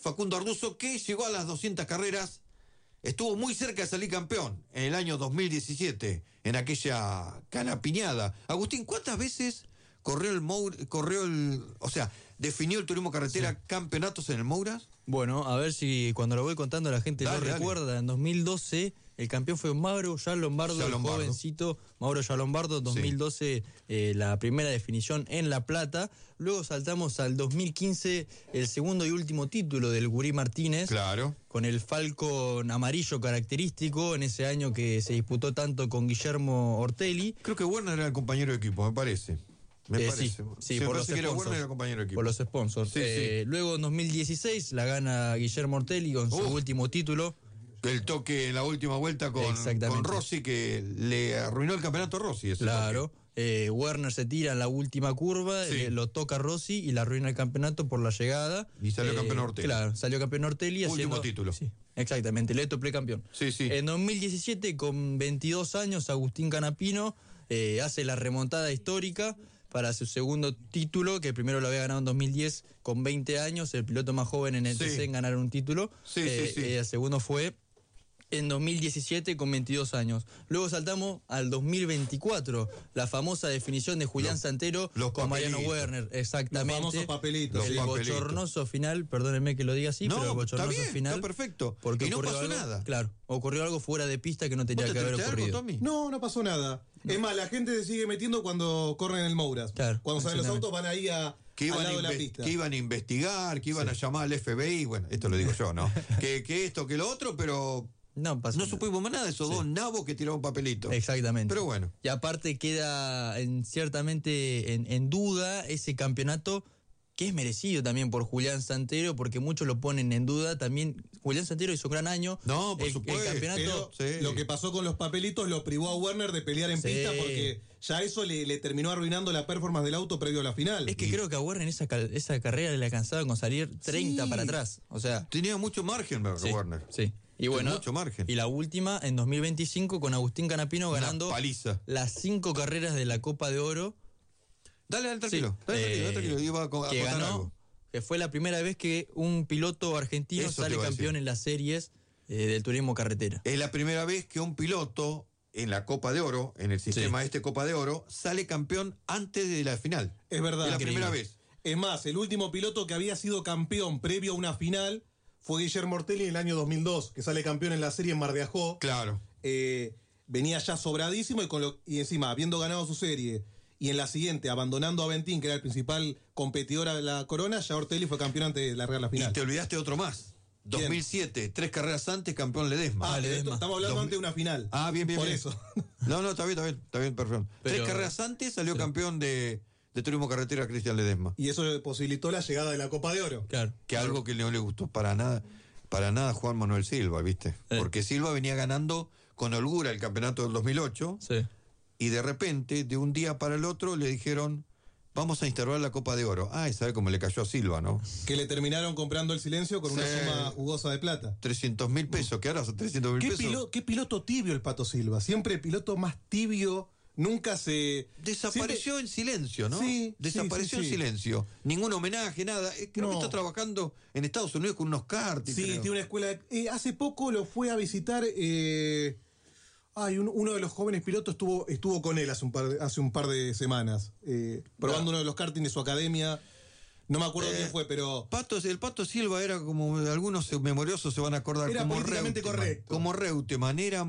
Facundo Arduzo, que llegó a las doscientas carreras, estuvo muy cerca de salir campeón en el año dos mil diecisiete, en aquella canapiñada. Agustín, ¿cuántas veces corrió el Moura, corrió el, o sea, definió el turismo carretera, sí, campeonatos en el Mouras? Bueno, a ver si cuando lo voy contando la gente Dale, lo dale. recuerda. En dos mil doce el campeón fue Mauro Ya Lombardo, Ya el Lombardo. jovencito Mauro Ya Lombardo. dos mil doce eh, la primera definición en La Plata. Luego saltamos al dos mil quince, el segundo y último título del Gurí Martínez. Claro. Con el Falcon amarillo característico en ese año que se disputó tanto con Guillermo Ortelli. Creo que Werner era el compañero de equipo, me parece. Me Eh, parece. sí, sí, me por parece los que era sponsors. Werner era compañero de equipo. Por los sponsors. Sí, Eh, sí. Luego en dos mil dieciséis la gana Guillermo Ortelli con su Uf. último título. El toque en la última vuelta con, con Rossi, que le arruinó el campeonato a Rossi. Ese Claro. toque. Eh, Werner se tira en la última curva, Sí. eh, lo toca Rossi y la arruina el campeonato por la llegada. Y salió Eh, campeón Ortelli. Claro, salió campeón Ortelli. Último haciendo- título. Sí, exactamente, Leto precampeón. Sí, sí. En dos mil diecisiete, con veintidós años, Agustín Canapino eh, hace la remontada histórica para su segundo título, que primero lo había ganado en dos mil diez con veinte años, el piloto más joven en el Sí. T C en ganar un título. Sí, Eh, sí, sí. eh, el segundo fue en dos mil diecisiete con veintidós años. Luego saltamos al dos mil veinticuatro, la famosa definición de Julián Los- Santero los con Mariano papelitos. Werner, exactamente. Los famosos papelitos. El Los papelitos. bochornoso final, perdónenme que lo diga así, No, pero el está bochornoso bien, final. está perfecto. Porque Y no ocurrió pasó algo- nada. Claro, ocurrió algo fuera de pista que no tenía ¿Vos te que haber enteraste algo, ocurrido. Tommy? No, no pasó nada. Es más, la gente se sigue metiendo cuando corren en el Mouras. Claro, Cuando salen los exactamente. autos van ahí a, Que iban, al a lado de la inve- pista. que iban a investigar, que iban a llamar al F B I, bueno, esto lo digo yo, ¿no? que, que esto, que lo otro, pero No pasó no nada. supimos más nada de esos Sí. dos nabos que tiraron papelitos. Exactamente. Pero bueno. Y aparte queda en, ciertamente en, en duda ese campeonato, que es merecido también por Julián Santero, porque muchos lo ponen en duda. También Julián Santero hizo un gran año. No, por el, supuesto. El campeonato. Pero Sí. lo que pasó con los papelitos lo privó a Werner de pelear en Sí. pista porque ya eso le, le terminó arruinando la performance del auto previo a la final. Es que Y- creo que a Werner esa, cal- esa carrera le alcanzaba con salir treinta Sí. para atrás. O sea, Tenía mucho margen, sí, Werner. sí. Y bueno, mucho margen. y la última en dos mil veinticinco con Agustín Canapino Una ganando paliza. las cinco carreras de la Copa de Oro. Dale, dale, tranquilo. Sí, Dale, tranquilo, eh, dale, tranquilo. Iba a, co- a que contar ganó, algo. que fue la primera vez que un piloto argentino Eso te sale iba a campeón decir. en las series eh, del turismo carretera. Es la primera vez que un piloto en la Copa de Oro, en el sistema Sí. este Copa de Oro, sale campeón antes de la final. Es verdad. Es la Increíble. primera vez. Es más, el último piloto que había sido campeón previo a una final fue Guillermo Ortelli en el año dos mil dos, que sale campeón en la serie en Mar de Ajó. Claro. Eh, venía ya sobradísimo y, con lo- y encima, habiendo ganado su serie y en la siguiente, abandonando a Aventín, que era el principal competidor de la corona, ya Ortelli fue campeón antes de largar la Y final. te olvidaste de otro más. ¿Quién? dos mil siete, tres carreras antes, campeón Ledesma. Ah, Ledesma. esto- estamos hablando Dos- antes de una final. Ah, bien, bien, Por bien. eso. No, no, está bien, está bien, está bien, perfecto. Pero- Tres carreras antes salió campeón de, de turismo carretera Cristian Ledesma. Y eso posibilitó la llegada de la Copa de Oro. Claro. Que algo que no le gustó para nada, para nada a Juan Manuel Silva, ¿viste? Eh. Porque Silva venía ganando con holgura el campeonato del dos mil ocho Sí. y de repente, de un día para el otro, le dijeron, vamos a instaurar la Copa de Oro. Ah, y sabe cómo le cayó a Silva, ¿no? Que le terminaron comprando el silencio con una Sí. suma jugosa de plata. trescientos mil pesos, ¿qué ahora son trescientos mil ¿Qué, pesos? pilo- qué piloto tibio el Pato Silva. Siempre piloto más tibio. Nunca se. Desapareció en silencio, ¿no? Sí, Desapareció sí, sí, en sí. silencio. Ningún homenaje, nada. Eh, Creo No. que está trabajando en Estados Unidos con unos karting. Sí, creo. tiene una escuela. de- eh, hace poco lo fue a visitar. Eh, ay, un- uno de los jóvenes pilotos estuvo, estuvo con él hace un par de, hace un par de semanas. eh, probando uno de los karting de su academia. No me acuerdo Eh, quién fue, pero. Pato, el Pato Silva era como, algunos memoriosos se van a acordar, Era como políticamente Reutemann. correcto. Como Reutemann, era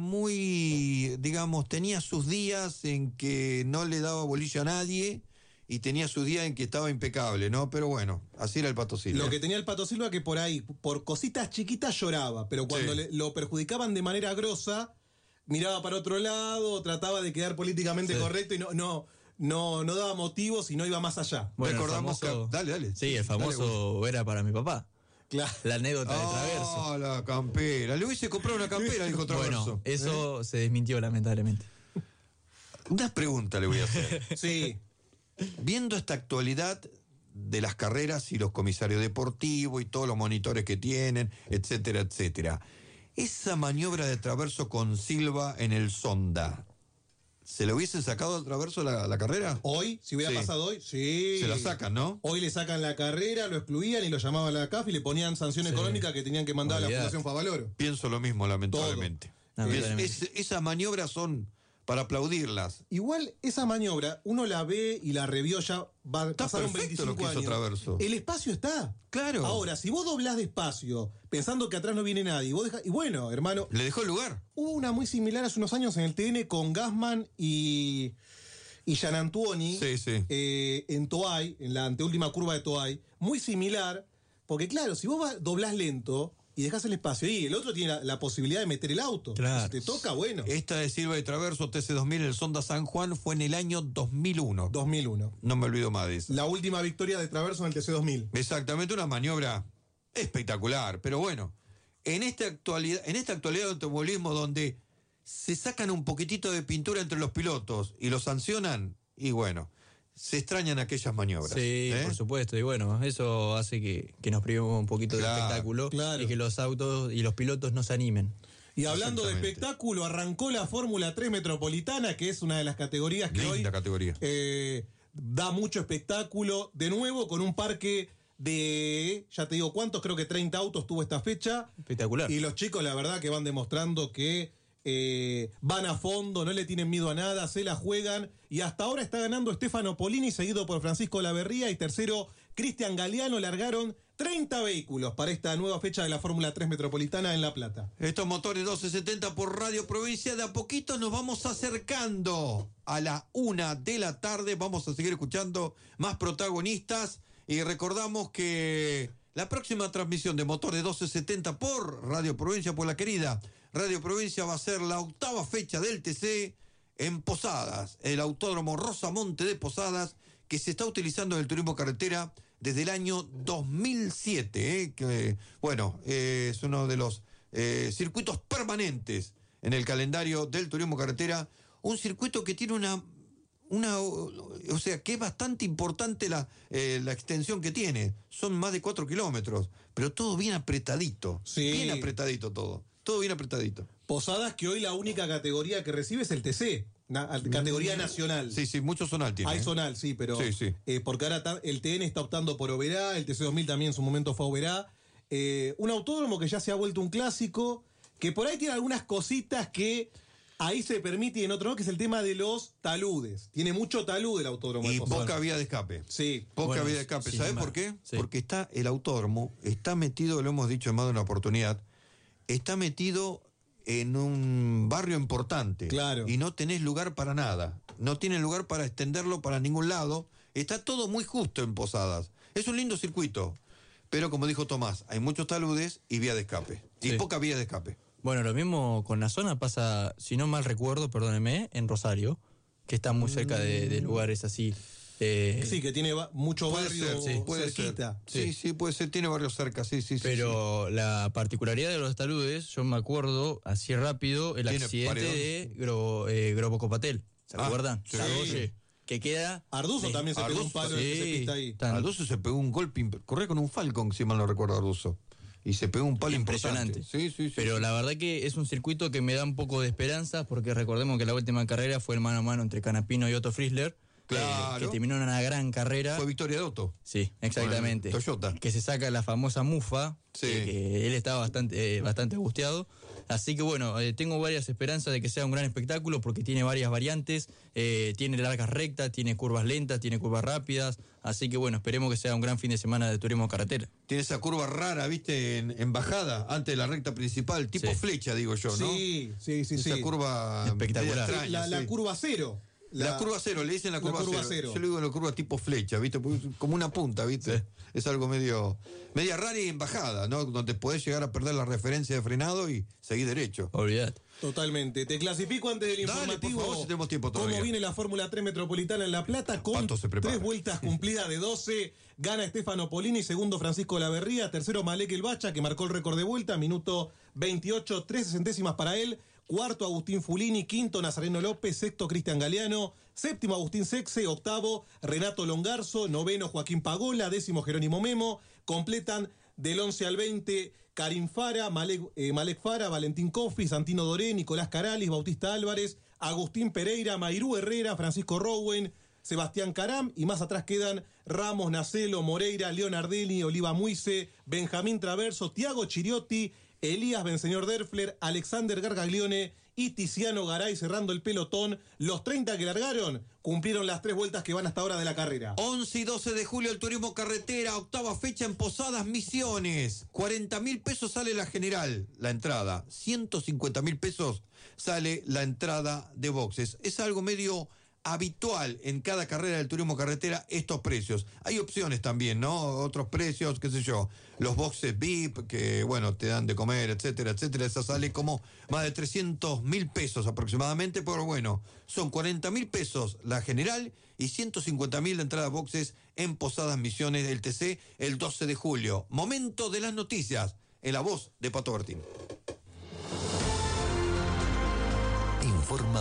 muy, digamos, tenía sus días en que no le daba bolilla a nadie y tenía sus días en que estaba impecable, ¿no? Pero bueno, así era el Pato Silva. Lo que tenía el Pato Silva que por ahí, por cositas chiquitas lloraba, pero cuando Sí. le- lo perjudicaban de manera grosa, miraba para otro lado, trataba de quedar políticamente Sí. correcto y no, no, no, no daba motivos y no iba más allá. Bueno, el Recordamos famoso- que- dale, dale. Sí, el famoso era para mi papá. Claro. La anécdota de Traverso. Ah, la campera. Le hubiese comprado una campera, dijo Traverso. Bueno, eso se desmintió lamentablemente. Una pregunta le voy a hacer. Sí. Viendo esta actualidad de las carreras y los comisarios deportivos y todos los monitores que tienen, etcétera, etcétera, esa maniobra de Traverso con Silva en el Sonda, ¿Se le hubiesen sacado al Traverso la, la carrera? Hoy, si hubiera Sí. pasado hoy, sí. Se la sacan, ¿no? Hoy le sacan la carrera, lo excluían y lo llamaban a la C A F y le ponían sanción Sí. económica que tenían que mandar a la Olvidate. Fundación Favaloro. Pienso lo mismo, lamentablemente. Todo. Es- Lamentablemente. es- esas maniobras son para aplaudirlas. Igual esa maniobra, uno la ve y la revió ya, va, Está pasaron perfecto veinticinco lo que hizo años. Traverso. El espacio está. Claro. Ahora, si vos doblás despacio, pensando que atrás no viene nadie, y vos dejás, y bueno, hermano. Le dejó el lugar. Hubo una muy similar hace unos años en el T N con Gassman y, y Gianantuoni Sí, sí. eh, en Toay, en la anteúltima curva de Toay. Muy similar, porque claro, si vos vas- doblás lento y dejás el espacio y el otro tiene la, la posibilidad de meter el auto. Claro. Si te toca, bueno. Esta de Silva y Traverso T C dos mil, el Sonda San Juan, fue en el año dos mil uno. dos mil uno. No me olvido más de eso. La última victoria de Traverso en el T C dos mil. Exactamente, una maniobra espectacular. Pero bueno, en esta actualidad, en esta actualidad del automovilismo donde se sacan un poquitito de pintura entre los pilotos y los sancionan, y bueno, se extrañan aquellas maniobras. Sí, ¿eh? por supuesto. Y bueno, eso hace que, que nos privemos un poquito Claro, del espectáculo claro. y que los autos y los pilotos no se animen. Y hablando de Exactamente. espectáculo, arrancó la Fórmula tres Metropolitana, que es una de las categorías que Linda hoy categoría. eh, da mucho espectáculo. De nuevo, con un parque de, ya te digo cuántos, creo que treinta autos tuvo esta fecha. Espectacular. Y los chicos, la verdad, que van demostrando que eh, van a fondo, no le tienen miedo a nada, se la juegan. Y hasta ahora está ganando Stefano Polini, seguido por Francisco Laverría, y tercero Cristian Galeano. Largaron treinta vehículos para esta nueva fecha de la Fórmula tres Metropolitana en La Plata. Estos motores doce setenta por Radio Provincia, de a poquito nos vamos acercando a la una de la tarde. Vamos a seguir escuchando más protagonistas y recordamos que la próxima transmisión de Motores doce setenta por Radio Provincia, por la querida Radio Provincia, va a ser la octava fecha del T C en Posadas, el Autódromo Rosamonte de Posadas, que se está utilizando en el turismo carretera desde el año dos mil siete, ¿eh? que, bueno, eh, es uno de los eh, circuitos permanentes en el calendario del turismo carretera, un circuito que tiene una, una o sea, que es bastante importante la, eh, la extensión que tiene, son más de cuatro kilómetros, pero todo bien apretadito, Sí. bien apretadito todo, todo bien apretadito. Posadas, que hoy la única categoría que recibe es el T C, na- categoría nacional. Sí, sí, mucho zonal tiene. Hay ¿eh? zonal, sí, pero Sí, sí. eh, porque ahora ta- el T N está optando por Oberá, el T C dos mil también en su momento fue Oberá. Eh, un autódromo que ya se ha vuelto un clásico, que por ahí tiene algunas cositas que ahí se permite y en otro no, que es el tema de los taludes. Tiene mucho talud el autódromo de Y Posadas. poca vía de escape. Sí. Poca Bueno, vía de escape. sin ¿Sabes embargo, por qué? sí. Porque está el autódromo, está metido, lo hemos dicho en más de una oportunidad, está metido en un barrio importante. Claro. Y no tenés lugar para nada. No tiene lugar para extenderlo para ningún lado. Está todo muy justo en Posadas. Es un lindo circuito. Pero como dijo Tomás, hay muchos taludes y vía de escape. Y Sí. poca vía de escape. Bueno, lo mismo con la zona pasa, si no mal recuerdo, perdónenme, en Rosario, que está muy cerca de, de lugares así. eh, Sí, que tiene va- mucho Puede barrio ser, sí, puede cerquita. ser. Sí, sí, puede ser. Tiene barrios cerca, sí, sí, sí. Pero la particularidad de los taludes, yo me acuerdo, así rápido, el Tiene accidente paredón. de Gro, eh, Grobo Copatel. ¿Se Ah, acuerdan? sí. Sagoye, que queda... Arduzo Sí. también se pegó un Arduzo, palo en esa sí, pista ahí. tan- Arduzo se pegó un golpe, imp- corría con un Falcon, si mal no recuerdo, Arduzo. Y se pegó un palo Impresionante. importante. Sí, sí, sí. Pero sí. la verdad que es un circuito que me da un poco de esperanza, porque recordemos que la última carrera fue el mano a mano entre Canapino y Otto Frizzler, Claro. que terminó en una gran carrera. Fue victoria de Otto. Sí, exactamente. Con el Toyota. Que se saca la famosa mufa, Sí. que, que él estaba bastante, eh, bastante angustiado. Así que bueno, eh, tengo varias esperanzas de que sea un gran espectáculo porque tiene varias variantes, eh, tiene largas rectas, tiene curvas lentas, tiene curvas rápidas. Así que bueno, esperemos que sea un gran fin de semana de turismo carretera. Tiene esa curva rara, viste, en, en bajada, antes de la recta principal, tipo Sí. flecha, digo yo, ¿no? Sí, sí, sí, Esa sí. curva Espectacular. media extraña, la, la sí. curva cero. La, curva cero, le dicen la la curva, curva cero. cero. Yo le digo la curva tipo flecha, ¿viste? Porque es como una punta, ¿viste? Sí. Es algo medio media rara y en bajada, ¿no? Donde podés llegar a perder la referencia de frenado y seguir derecho. Olvidate. Totalmente. Te clasifico antes del Dale, informativo. por favor, si tenemos tiempo todavía. ¿Cómo viene la Fórmula tres Metropolitana en La Plata? Con Pato se prepara. tres vueltas cumplidas de doce. Gana Stefano Polini, segundo Francisco Laverría, tercero Malek El Bacha, que marcó el récord de vuelta, minuto veintiocho, trece centésimas para él. Cuarto Agustín Fulini, quinto Nazareno López, sexto Cristian Galeano, séptimo Agustín Sexe, octavo Renato Longarzo, noveno Joaquín Pagola, décimo Jerónimo Memo. Completan Del once al veinte, Karim Fara, Malek, eh, Malek Fara, Valentín Coffi, Santino Doré, Nicolás Caralis, Bautista Álvarez, Agustín Pereira, Mairú Herrera, Francisco Rowen, Sebastián Caram, y más atrás quedan Ramos, Nacelo, Moreira, Leonardelli, Oliva Muise, Benjamín Traverso, Tiago Chiriotti, Elías Benseñor Derfler, Alexander Gargaglione y Tiziano Garay cerrando el pelotón. Los treinta que largaron cumplieron las tres vueltas que van hasta ahora de la carrera. once y doce de julio el turismo carretera, octava fecha en Posadas Misiones. cuarenta mil pesos sale la general, la entrada. ciento cincuenta mil pesos sale la entrada de boxes. Es algo medio habitual en cada carrera del turismo carretera estos precios. Hay opciones también, ¿no? Otros precios, qué sé yo, los boxes V I P, que bueno, te dan de comer, etcétera, etcétera. Esa sale como más de trescientos mil pesos aproximadamente, pero bueno, son cuarenta mil pesos la general y ciento cincuenta mil la entrada a boxes en Posadas Misiones del T C el doce de julio. Momento de las noticias, en la voz de Pato Bertín. Informa